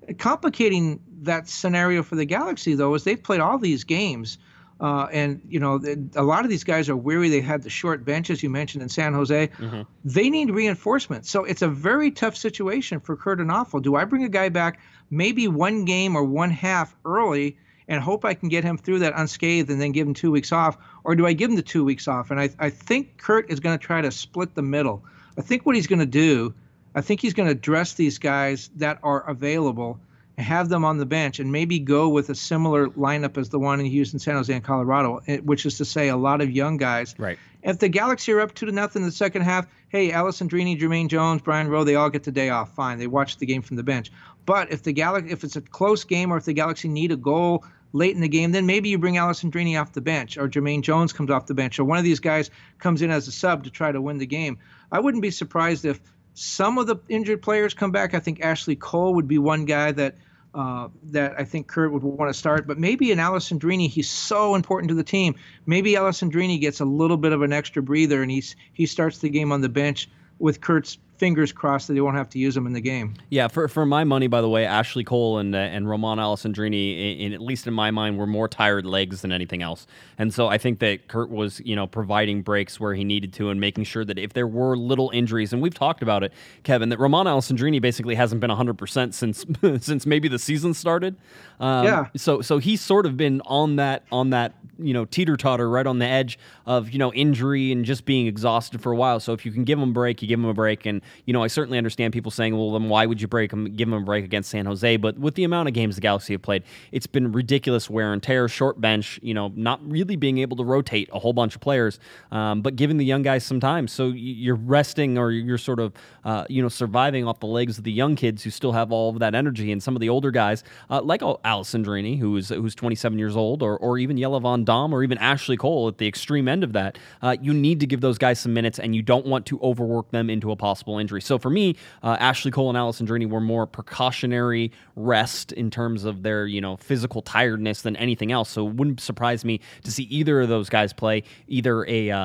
Speaker 3: Complicating that scenario for the Galaxy, though, is they've played all these games. And, a lot of these guys are weary. They had the short bench, as you mentioned, in San Jose.
Speaker 2: Mm-hmm.
Speaker 3: They need reinforcement. So it's a very tough situation for Kurt Onalfo. Do I bring a guy back maybe one game or one half early and hope I can get him through that unscathed and then give him 2 weeks off? Or do I give him the 2 weeks off? And I think Kurt is going to try to split the middle. I think what he's going to do, I think he's going to dress these guys that are available, have them on the bench, and maybe go with a similar lineup as the one he used in San Jose and Colorado, which is to say a lot of young guys.
Speaker 2: Right. If
Speaker 3: the Galaxy are up 2-0 in the second half, hey, Alessandrini, Jermaine Jones, Brian Rowe, they all get the day off. Fine. They watch the game from the bench. But if it's a close game or if the Galaxy need a goal late in the game, then maybe you bring Alessandrini off the bench, or Jermaine Jones comes off the bench, or one of these guys comes in as a sub to try to win the game. I wouldn't be surprised if some of the injured players come back. I think Ashley Cole would be one guy that I think Kurt would want to start. But maybe an Alessandrini, he's so important to the team. Maybe Alessandrini gets a little bit of an extra breather, and he starts the game on the bench with Kurt's fingers crossed that they won't have to use him in the game.
Speaker 2: Yeah, for my money, by the way, Ashley Cole and Roman Alessandrini, at least in my mind, were more tired legs than anything else. And so I think that Kurt was, providing breaks where he needed to and making sure that if there were little injuries, and we've talked about it, Kevin, that Roman Alessandrini basically hasn't been 100% since maybe the season started.
Speaker 3: Yeah.
Speaker 2: So he's sort of been on that teeter-totter, right on the edge of, injury and just being exhausted for a while. So if you can give him a break, you give him a break. And I certainly understand people saying, well, then why would you give him a break against San Jose? But with the amount of games the Galaxy have played, it's been ridiculous wear and tear, short bench, not really being able to rotate a whole bunch of players, but giving the young guys some time. So you're resting, or you're sort of, surviving off the legs of the young kids who still have all of that energy. And some of the older guys, like Alessandrini, who's 27 years old, or even Jelle Van Damme, or even Ashley Cole at the extreme end of that, you need to give those guys some minutes, and you don't want to overwork them into a possible injury. So for me, Ashley Cole and Alessandrini were more precautionary rest in terms of their, physical tiredness than anything else. So it wouldn't surprise me to see either of those guys play either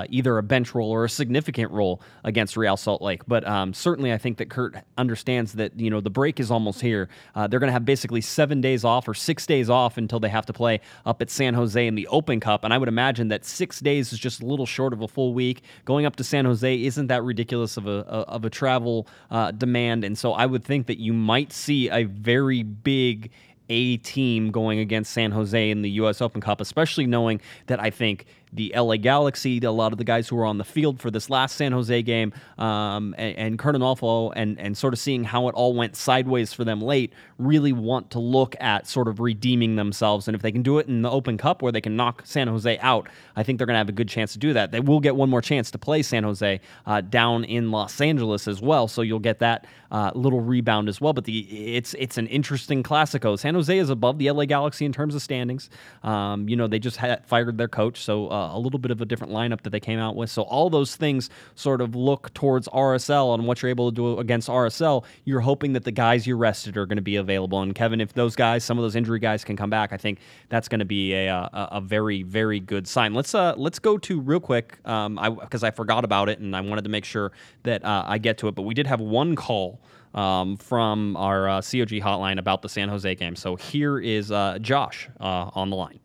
Speaker 2: a bench role or a significant role against Real Salt Lake. But certainly I think that Kurt understands that, the break is almost here. They're going to have basically 7 days off or 6 days off until they have to play up at San Jose in the Open Cup. And I would imagine that 6 days is just a little short of a full week. Going up to San Jose isn't that ridiculous of a travel demand. And so I would think that you might see a very big A team going against San Jose in the U.S. Open Cup, especially knowing that I think the LA Galaxy, a lot of the guys who were on the field for this last San Jose game, and Kurt Onalfo, and sort of seeing how it all went sideways for them late, really want to look at sort of redeeming themselves. And if they can do it in the Open Cup where they can knock San Jose out, I think they're going to have a good chance to do that. They will get one more chance to play San Jose down in Los Angeles as well, so you'll get that little rebound as well. But it's an interesting Classico. San Jose is above the LA Galaxy in terms of standings. They just fired their coach, so a little bit of a different lineup that they came out with. So all those things sort of look towards RSL and what you're able to do against RSL. You're hoping that the guys you rested are going to be available. And Kevin, if those guys, some of those injury guys can come back, I think that's going to be a very, very good sign. Let's go to real quick, because I forgot about it and I wanted to make sure that I get to it. But we did have one call from our COG hotline about the San Jose game. So here is Josh on the line.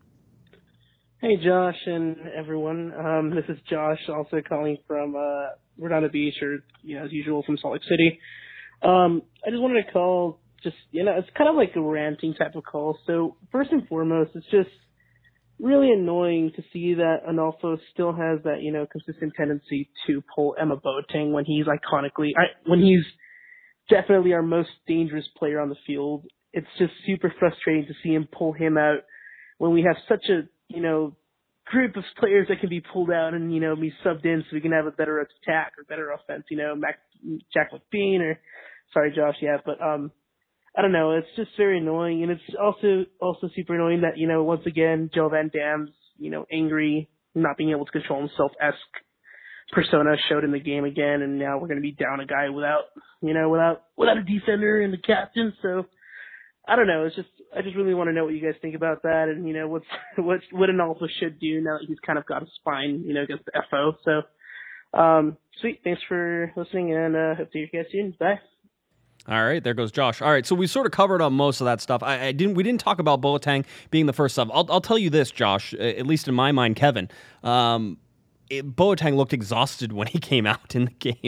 Speaker 4: Hey, Josh and everyone. This is Josh, also calling from Redondo Beach, or, as usual, from Salt Lake City. I just wanted to call, it's kind of like a ranting type of call. So first and foremost, it's just really annoying to see that Onalfo still has that, consistent tendency to pull Emma Boateng when he's when he's definitely our most dangerous player on the field. It's just super frustrating to see him pull him out when we have such a group of players that can be pulled out and, be subbed in so we can have a better attack or better offense, Jack McBean or, sorry, Josh, yeah, but, I don't know, it's just very annoying, and it's also super annoying that, once again, Joe Van Dam's, angry, not being able to control himself-esque persona showed in the game again, and now we're going to be down a guy without a defender and the captain, so, I don't know. I just really want to know what you guys think about that, and what Onalfo should do now that he's kind of got a spine, against the FO. So, sweet. Thanks for listening, and hope to hear you guys soon. Bye.
Speaker 2: All right, there goes Josh. All right, so we sort of covered on most of that stuff. We didn't talk about Boateng being the first sub. I'll tell you this, Josh, at least in my mind, Kevin. Boateng looked exhausted when he came out in the game.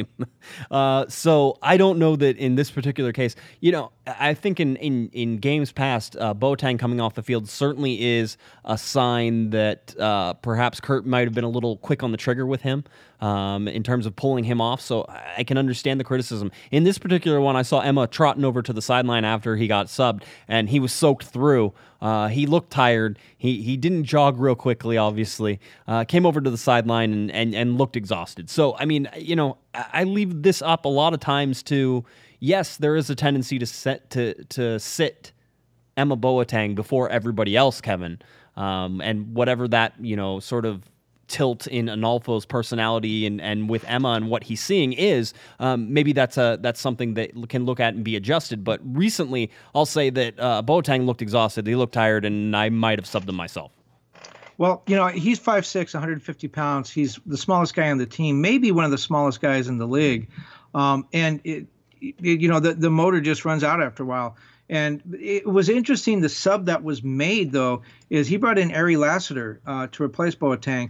Speaker 2: So I don't know that in this particular case, I think in games past, Boateng coming off the field certainly is a sign that perhaps Kurt might have been a little quick on the trigger with him in terms of pulling him off. So I can understand the criticism. In this particular one, I saw Emma trotting over to the sideline after he got subbed, and he was soaked through. He looked tired. He didn't jog real quickly, obviously. Came over to the sideline and looked exhausted. So, I mean, I leave this up a lot of times to, yes, there is a tendency to sit Emma Boateng before everybody else, Kevin. And whatever that, sort of tilt in Analfo's personality and with Emma and what he's seeing is, maybe that's something that can look at and be adjusted. But recently, I'll say that Boateng looked exhausted. He looked tired, and I might have subbed him myself.
Speaker 3: Well, he's 5'6", 150 pounds. He's the smallest guy on the team, maybe one of the smallest guys in the league. And the motor just runs out after a while. And it was interesting. The sub that was made, though, is he brought in Ari Lassiter to replace Boateng.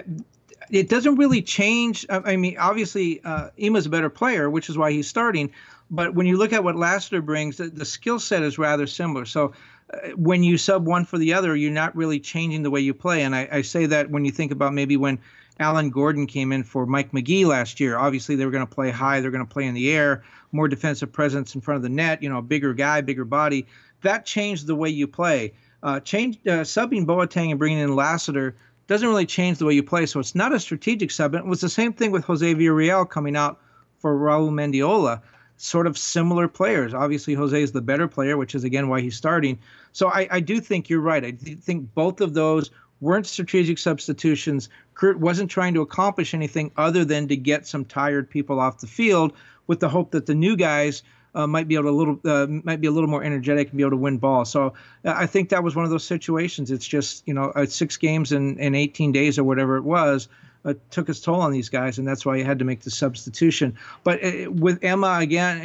Speaker 3: It doesn't really change. I mean, obviously, Ema's a better player, which is why he's starting. But when you look at what Lassiter brings, the skill set is rather similar. So when you sub one for the other, you're not really changing the way you play. And I say that when you think about maybe when Alan Gordon came in for Mike McGee last year. Obviously, they were going to play high. They're going to play in the air, more defensive presence in front of the net, bigger guy, bigger body. That changed the way you play. Subbing Boateng and bringing in Lassiter doesn't really change the way you play. So it's not a strategic sub. It was the same thing with Jose Villarreal coming out for Raul Mendiola. Sort of similar players. Obviously, Jose is the better player, which is, again, why he's starting. So I do think you're right. I think both of those weren't strategic substitutions. Kurt wasn't trying to accomplish anything other than to get some tired people off the field with the hope that the new guys might be a little more energetic and be able to win balls. So I think that was one of those situations. It's just, 6 games in 18 days or whatever it was, took its toll on these guys, and that's why you had to make the substitution. But with Ema again,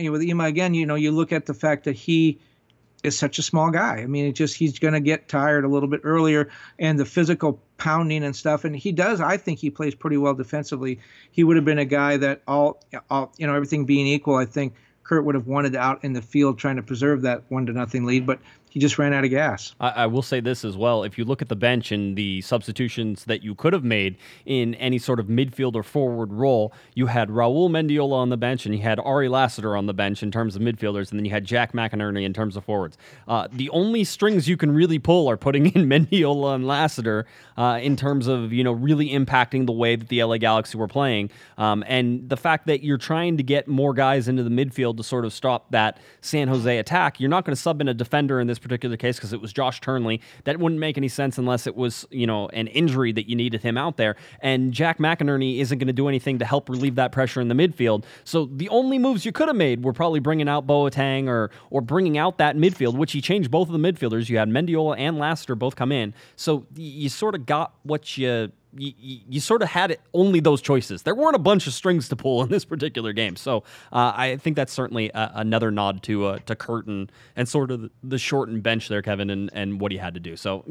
Speaker 3: you look at the fact that he is such a small guy. I mean, he's going to get tired a little bit earlier, and the physical pounding and stuff. And I think he plays pretty well defensively. He would have been a guy that everything being equal, I think Kurt would have wanted out in the field trying to preserve that 1-0 lead, but he just ran out of gas.
Speaker 2: I will say this as well. If you look at the bench and the substitutions that you could have made in any sort of midfield or forward role, you had Raul Mendiola on the bench and you had Ari Lassiter on the bench in terms of midfielders, and then you had Jack McInerney in terms of forwards. The only strings you can really pull are putting in Mendiola and Lassiter in terms of, really impacting the way that the LA Galaxy were playing. And the fact that you're trying to get more guys into the midfield to sort of stop that San Jose attack, you're not going to sub in a defender in this particular case because it was Josh Turnley. That wouldn't make any sense unless it was, an injury that you needed him out there. And Jack McInerney isn't going to do anything to help relieve that pressure in the midfield. So the only moves you could have made were probably bringing out Boateng or bringing out that midfield, which he changed both of the midfielders. You had Mendiola and Lassiter both come in. So you sort of got what you sort of had only those choices. There weren't a bunch of strings to pull in this particular game. So I think that's certainly another nod to Curtin and sort of the shortened bench there, Kevin, and what he had to do. So,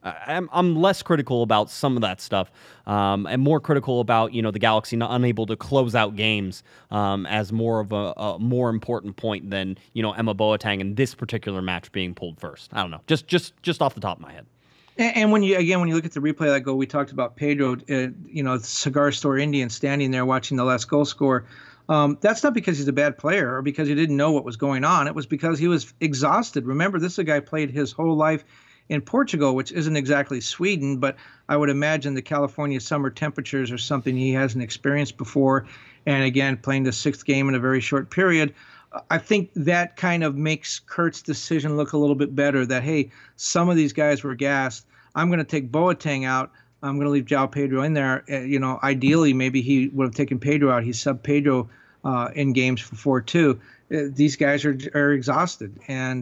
Speaker 2: I'm less critical about some of that stuff and more critical about, the Galaxy not unable to close out games as more of a more important point than, Emma Boateng in this particular match being pulled first. I don't know. Just off the top of my head.
Speaker 3: And when you look at the replay of that goal, we talked about Pedro, the cigar store Indian standing there watching the last goal score. That's not because he's a bad player or because he didn't know what was going on. It was because he was exhausted. Remember, this is a guy played his whole life in Portugal, which isn't exactly Sweden, but I would imagine the California summer temperatures are something he hasn't experienced before. And again, playing the 6th game in a very short period. I think that kind of makes Kurt's decision look a little bit better that, hey, some of these guys were gassed. I'm going to take Boateng out. I'm going to leave João Pedro in there. Ideally, maybe he would have taken Pedro out. He subbed Pedro in games for 4-2. These guys are exhausted. And,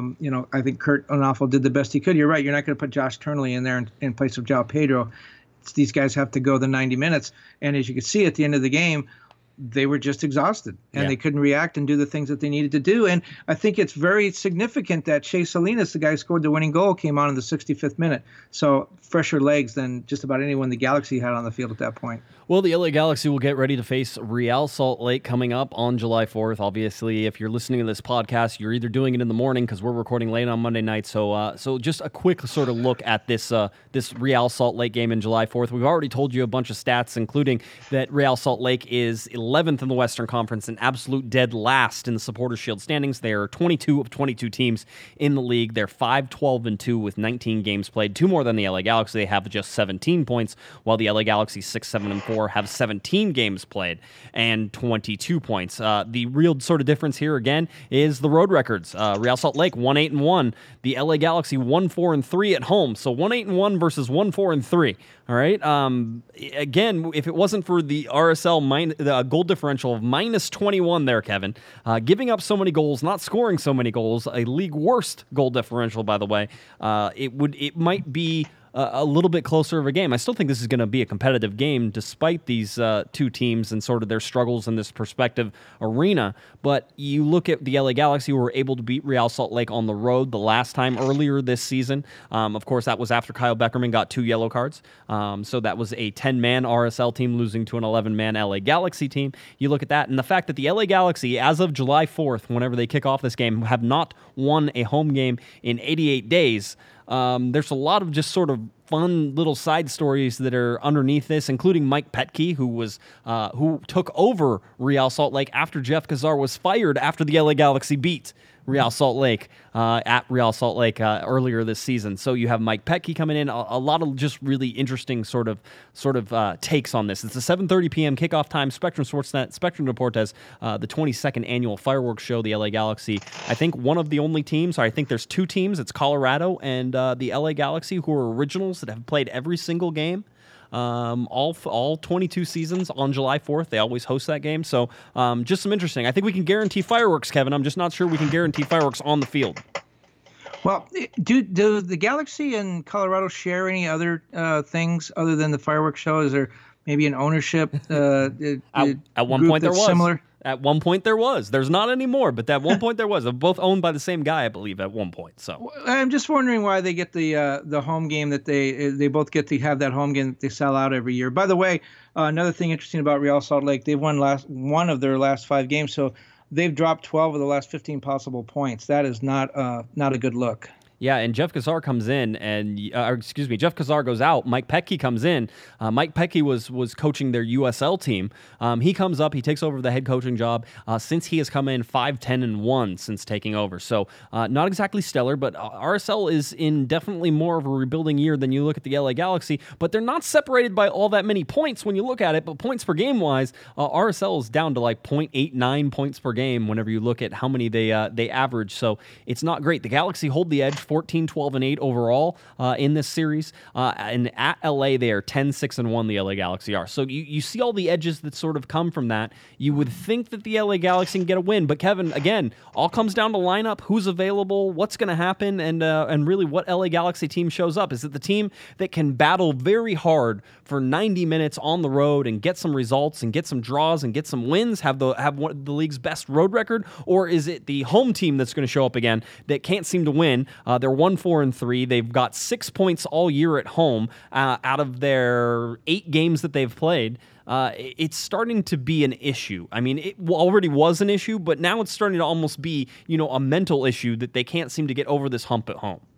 Speaker 3: I think Kurt Onafo did the best he could. You're right. You're not going to put Josh Turnley in there in place of João Pedro. These guys have to go the 90 minutes. And as you can see at the end of the game, they were just exhausted and
Speaker 2: Yeah.
Speaker 3: they couldn't react and do the things that they needed to do. And I think it's very significant that Shea Salinas, the guy who scored the winning goal, came on in the 65th minute. So fresher legs than just about anyone the Galaxy had on the field at that point.
Speaker 2: Well, the LA Galaxy will get ready to face Real Salt Lake coming up on July 4th. Obviously, if you're listening to this podcast, you're either doing it in the morning because we're recording late on Monday night. So just a quick sort of look at this Real Salt Lake game in July 4th. We've already told you a bunch of stats, including that Real Salt Lake is 11th in the Western Conference and absolute dead last in the Supporters Shield standings. They are 22 of 22 teams in the league. They're 5-12-2 with 19 games played, two more than the LA Galaxy. They have just 17 points, while the LA Galaxy 6-7-4 have 17 games played and 22 points. The real sort of difference here again is the road records. Real Salt Lake 1-8-1, the LA Galaxy 1-4-3 at home. So 1-8-1 versus 1-4-3. All right. Again, if it wasn't for the RSL the goal differential of -21 there, Kevin, giving up so many goals, not scoring so many goals, a league worst goal differential, by the way, it might be a little bit closer of a game. I still think this is going to be a competitive game despite these two teams and sort of their struggles in this perspective arena. But you look at the LA Galaxy, who were able to beat Real Salt Lake on the road the last time earlier this season. Of course, that was after Kyle Beckerman got 2 yellow cards. So that was a 10-man RSL team losing to an 11-man LA Galaxy team. You look at that, and the fact that the LA Galaxy, as of July 4th, whenever they kick off this game, have not won a home game in 88 days. There's a lot of just sort of fun little side stories that are underneath this, including Mike Petke, who took over Real Salt Lake after Jeff Kazar was fired after the LA Galaxy beat Real Salt Lake at Real Salt Lake earlier this season. So you have Mike Petke coming in. A lot of just really interesting sort of takes on this. It's a 7:30 p.m. kickoff time. Spectrum Sportsnet, Spectrum Deportes, the 22nd annual fireworks show. The LA Galaxy, I think one of the only teams. I think there's two teams. It's Colorado and the LA Galaxy, who are originals that have played every single game. All 22 seasons on July 4th. They always host that game. So just some interesting. I think we can guarantee fireworks, Kevin. I'm just not sure we can guarantee fireworks on the field.
Speaker 3: Well, do the Galaxy and Colorado share any other things other than the fireworks show? Is there maybe an ownership?
Speaker 2: At one point there was.
Speaker 3: Similar?
Speaker 2: At one point there was. There's not anymore, but at one point there was. They're both owned by the same guy, I believe, at one point. So
Speaker 3: I'm just wondering why they get the home game that they both get to have that home game that they sell out every year. By the way, another thing interesting about Real Salt Lake, they've won one of their last 5 games, so they've dropped 12 of the last 15 possible points. That is not a good look.
Speaker 2: Yeah, and Jeff Kazar comes in, and Jeff Kazar goes out. Mike Petke comes in. Mike Petke was coaching their USL team. He comes up, he takes over the head coaching job. Since he has come in 5-10-1 since taking over, so not exactly stellar, but RSL is in definitely more of a rebuilding year than you look at the LA Galaxy. But they're not separated by all that many points when you look at it. But points per game wise, RSL is down to like 0.89 points per game whenever you look at how many they average. So it's not great. The Galaxy hold the edge. 14-12-8 overall in this series. And at LA, they are 10-6-1, the LA Galaxy are. So you see all the edges that sort of come from that. You would think that the LA Galaxy can get a win. But Kevin, again, all comes down to lineup, who's available, what's going to happen, and really what LA Galaxy team shows up. Is it the team that can battle very hard for 90 minutes on the road and get some results and get some draws and get some wins, have one of the league's best road record? Or is it the home team that's going to show up again that can't seem to win? They're 1-4-3. They've got 6 points all year at home out of their 8 games that they've played. It's starting to be an issue. I mean, it already was an issue, but now it's starting to almost be, a mental issue that they can't seem to get over this hump at home.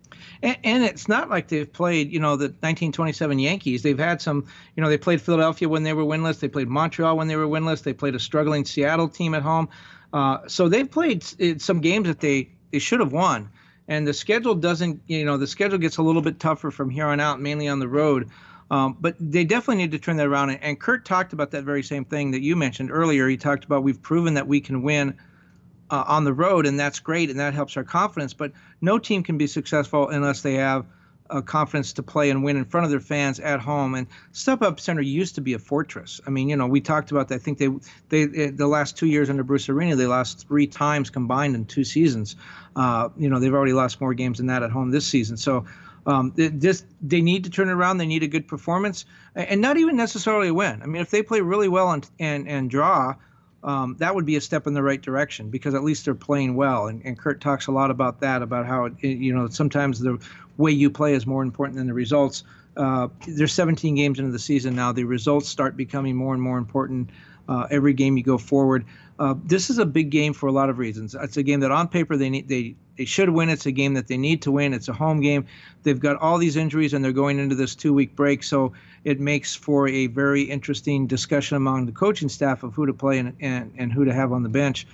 Speaker 3: And it's not like they've played, the 1927 Yankees. They've had some, they played Philadelphia when they were winless. They played Montreal when they were winless. They played a struggling Seattle team at home. So they've played some games that they should have won. And the schedule doesn't, the schedule gets a little bit tougher from here on out, mainly on the road. But they definitely need to turn that around. And Kurt talked about that very same thing that you mentioned earlier. He talked about we've proven that we can win on the road, and that's great, and that helps our confidence. But no team can be successful unless they have confidence to play and win in front of their fans at home. And Step Up Center used to be a fortress. I mean, we talked about that. I think they the last 2 years under Bruce Arena, they lost 3 times combined in 2 seasons. They've already lost more games than that at home this season. So they need to turn it around. They need a good performance, and not even necessarily a win. I mean, if they play really well and draw, that would be a step in the right direction, because at least they're playing well. And Kurt talks a lot about that, about how sometimes the way you play is more important than the results. There's 17 games into the season now. The results start becoming more and more important every game you go forward. This is a big game for a lot of reasons. It's a game that on paper they should win. It's a game that they need to win. It's a home game. They've got all these injuries, and they're going into this 2-week break. So it makes for a very interesting discussion among the coaching staff of who to play and who to have on the bench.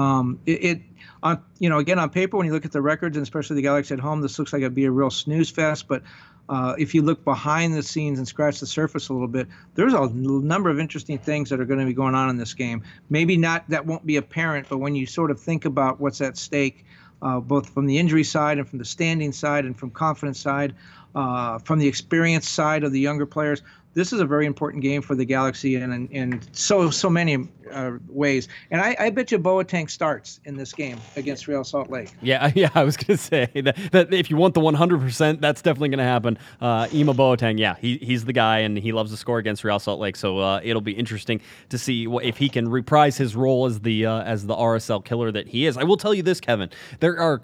Speaker 3: Again, on paper, when you look at the records, and especially the Galaxy at home, this looks like it'd be a real snooze fest. But if you look behind the scenes and scratch the surface a little bit, there's a number of interesting things that are going to be going on in this game. Maybe not, that won't be apparent, but when you sort of think about what's at stake, both from the injury side and from the standing side and from confidence side, from the experience side of the younger players, this is a very important game for the Galaxy in so many ways. And I bet you Boateng starts in this game against Real Salt Lake.
Speaker 2: Yeah, I was going to say that if you want the 100%, that's definitely going to happen. Ima Boateng, yeah, he's the guy, and he loves to score against Real Salt Lake. So it'll be interesting to see if he can reprise his role as the RSL killer that he is. I will tell you this, Kevin. There are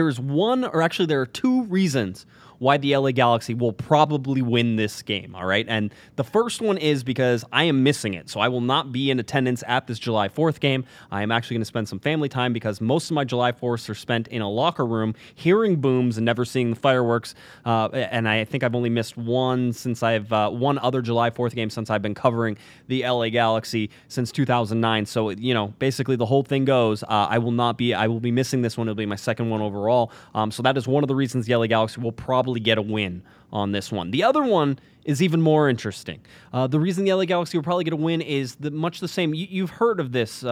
Speaker 2: 2 reasons why the LA Galaxy will probably win this game, all right? And the first one is because I am missing it, so I will not be in attendance at this July 4th game. I am actually going to spend some family time, because most of my July 4ths are spent in a locker room, hearing booms and never seeing the fireworks, and I think I've only missed one other July 4th game since I've been covering the LA Galaxy since 2009. So, basically the whole thing goes, I will be missing this one. It'll be my second one overall. So that is one of the reasons the LA Galaxy will probably get a win on this one. The other one is even more interesting. The reason the LA Galaxy will probably get a win is much the same. You've heard of this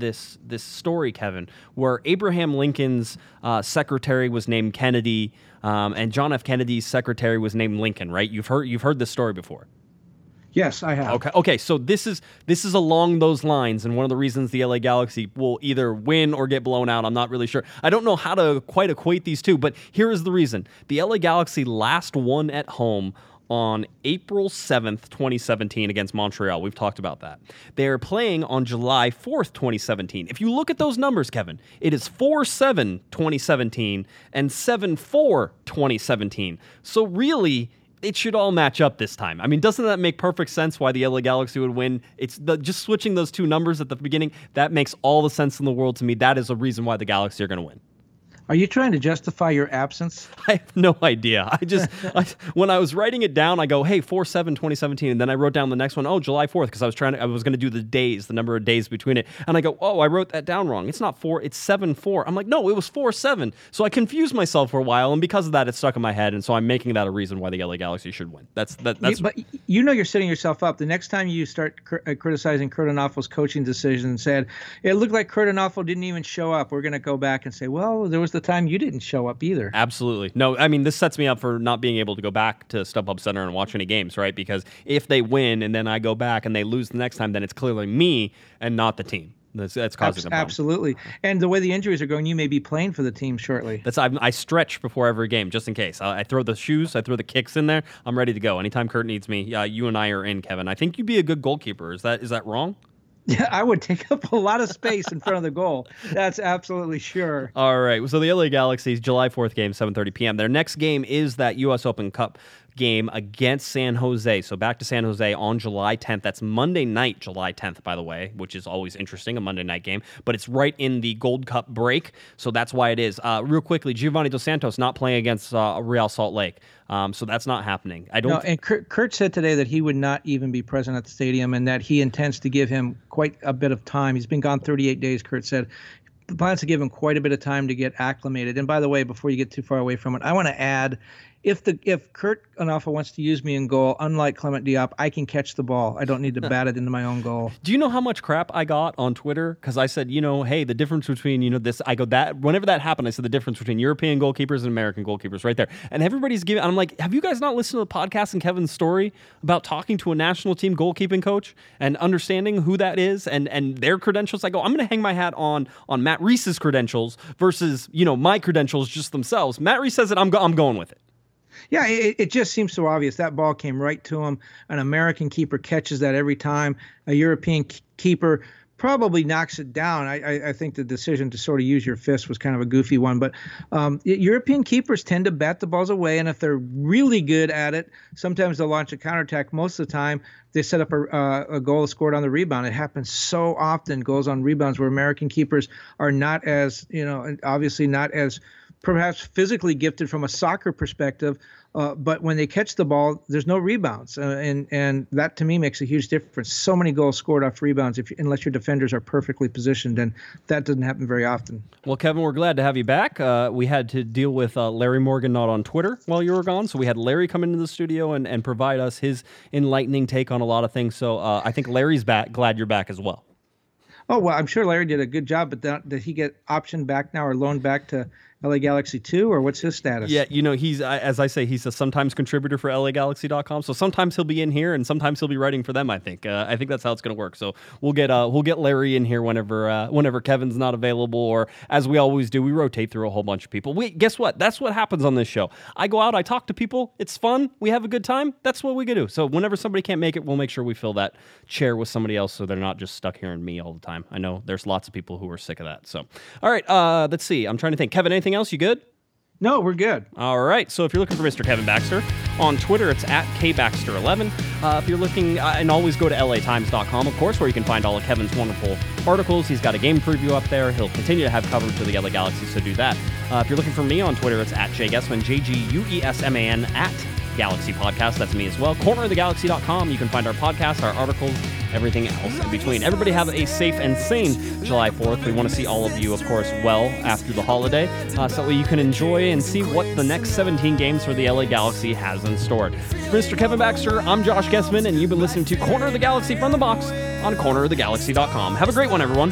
Speaker 2: story, Kevin, where Abraham Lincoln's secretary was named Kennedy, and John F. Kennedy's secretary was named Lincoln, right? You've heard this story before.
Speaker 3: Yes, I have.
Speaker 2: Okay. So this is along those lines, and one of the reasons the LA Galaxy will either win or get blown out. I'm not really sure. I don't know how to quite equate these two, but here is the reason. The LA Galaxy last won at home on April 7th, 2017 against Montreal. We've talked about that. They're playing on July 4th, 2017. If you look at those numbers, Kevin, it is 4-7, 2017 and 7-4, 2017. So really, it should all match up this time. I mean, doesn't that make perfect sense why the LA Galaxy would win? It's just switching those 2 numbers at the beginning, that makes all the sense in the world to me. That is a reason why the Galaxy are going to win.
Speaker 3: Are you trying to justify your absence?
Speaker 2: I have no idea. When I was writing it down, I go, hey, 4-7, 2017. And then I wrote down the next one, July 4th, because I was going to do the number of days between it. And I go, I wrote that down wrong. It's not 4, it's 7-4. I'm like, no, it was 4-7. So I confused myself for a while, and because of that, it stuck in my head. And so I'm making that a reason why the LA Galaxy should win. That's.
Speaker 3: But you're setting yourself up. The next time you start criticizing Curt Onalfo's coaching decision and said, it looked like Curt Onalfo didn't even show up, we're going to go back and say, well, there was the time you didn't show up either.
Speaker 2: Absolutely. No, I mean, this sets me up for not being able to go back to StubHub Center and watch any games, right? Because if they win and then I go back and they lose the next time, then it's clearly me and not the team. That's causing a problem.
Speaker 3: Absolutely. And the way the injuries are going, you may be playing for the team shortly.
Speaker 2: I stretch before every game just in case. I throw the shoes, I throw the kicks in there. I'm ready to go. Anytime Kurt needs me, you and I are in, Kevin. I think you'd be a good goalkeeper. Is that wrong?
Speaker 3: Yeah, I would take up a lot of space in front of the goal. That's absolutely sure.
Speaker 2: All right. So the LA Galaxy's July 4th game, 7:30 p.m. Their next game is that U.S. Open Cup game against San Jose. So back to San Jose on July 10th. That's Monday night, July 10th, by the way, which is always interesting, a Monday night game. But it's right in the Gold Cup break, so that's why it is. Real quickly, Giovanni Dos Santos not playing against Real Salt Lake. So that's not happening.
Speaker 3: And Kurt said today that he would not even be present at the stadium and that he intends to give him quite a bit of time. He's been gone 38 days, Kurt said. He plans to give him quite a bit of time to get acclimated. And by the way, before you get too far away from it, I want to add if Kurt Onalfa wants to use me in goal, unlike Clement Diop, I can catch the ball. I don't need to bat it into my own goal.
Speaker 2: Do you know how much crap I got on Twitter? Because I said, hey, the difference between, this, I go that, whenever that happened, I said the difference between European goalkeepers and American goalkeepers right there. And everybody's giving, I'm like, have you guys not listened to the podcast and Kevin's story about talking to a national team goalkeeping coach and understanding who that is and their credentials? I go, I'm going to hang my hat on Matt Reese's credentials versus, my credentials just themselves. Matt Reese says it, I'm going with it.
Speaker 3: Yeah, it just seems so obvious. That ball came right to him. An American keeper catches that every time. A European keeper probably knocks it down. I think the decision to sort of use your fist was kind of a goofy one. But European keepers tend to bat the balls away, and if they're really good at it, sometimes they'll launch a counterattack. Most of the time, they set up a goal scored on the rebound. It happens so often, goals on rebounds, where American keepers are not as, obviously not as perhaps physically gifted from a soccer perspective, but when they catch the ball, there's no rebounds, and that to me makes a huge difference. So many goals scored off rebounds, unless your defenders are perfectly positioned, and that doesn't happen very often.
Speaker 2: Well, Kevin, we're glad to have you back. We had to deal with Larry Morgan not on Twitter while you were gone, so we had Larry come into the studio and provide us his enlightening take on a lot of things. So I think Larry's back. Glad you're back as well.
Speaker 3: Oh, well, I'm sure Larry did a good job, but did he get optioned back now or loaned back to LA Galaxy 2, or what's his status?
Speaker 2: Yeah, he's, as I say, he's a sometimes contributor for LAGalaxy.com, so sometimes he'll be in here and sometimes he'll be writing for them, I think. I think that's how it's going to work. So we'll get Larry in here whenever Kevin's not available, or as we always do, we rotate through a whole bunch of people. Guess what? That's what happens on this show. I go out, I talk to people, it's fun, we have a good time, that's what we do. So whenever somebody can't make it, we'll make sure we fill that chair with somebody else so they're not just stuck hearing me all the time. I know there's lots of people who are sick of that. So, all right, let's see. I'm trying to think. Kevin, anything else? You good?
Speaker 3: No, we're good.
Speaker 2: All right. So if you're looking for Mr. Kevin Baxter, on Twitter, it's at KBaxter11. If you're looking, and always go to LATimes.com, of course, where you can find all of Kevin's wonderful articles. He's got a game preview up there. He'll continue to have coverage of the LA Galaxy, so do that. If you're looking for me on Twitter, it's at JGuessman, JGUESMAN, at Galaxy Podcast. That's me as well. CorneroftheGalaxy.com. You can find our podcasts, our articles, everything else in between. Everybody have a safe and sane July 4th. We want to see all of you, of course, well after the holiday, so that you can enjoy and see what the next 17 games for the LA Galaxy has in store. For Mr. Kevin Baxter, I'm Josh Guessman, and you've been listening to Corner of the Galaxy from the box on CorneroftheGalaxy.com. Have a great one, everyone.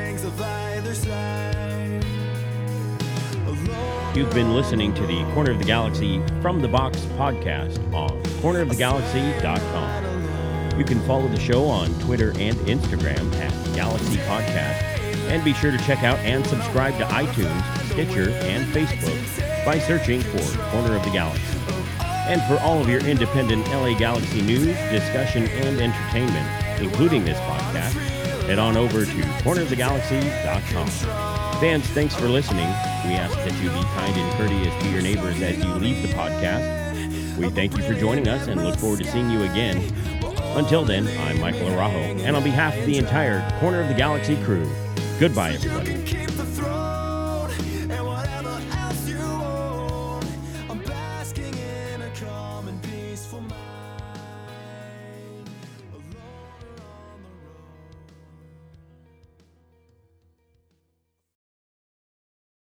Speaker 1: You've been listening to the Corner of the Galaxy from the Box podcast on cornerofthegalaxy.com. You can follow the show on Twitter and Instagram at Galaxy Podcast, and be sure to check out and subscribe to iTunes, Stitcher, and Facebook by searching for Corner of the Galaxy. And for all of your independent LA Galaxy news, discussion, and entertainment, including this podcast, head on over to cornerofthegalaxy.com. Fans, thanks for listening. We ask that you be kind and courteous to your neighbors as you leave the podcast. We thank you for joining us and look forward to seeing you again. Until then, I'm Michael Araujo, and on behalf of the entire Corner of the Galaxy crew, goodbye, everybody.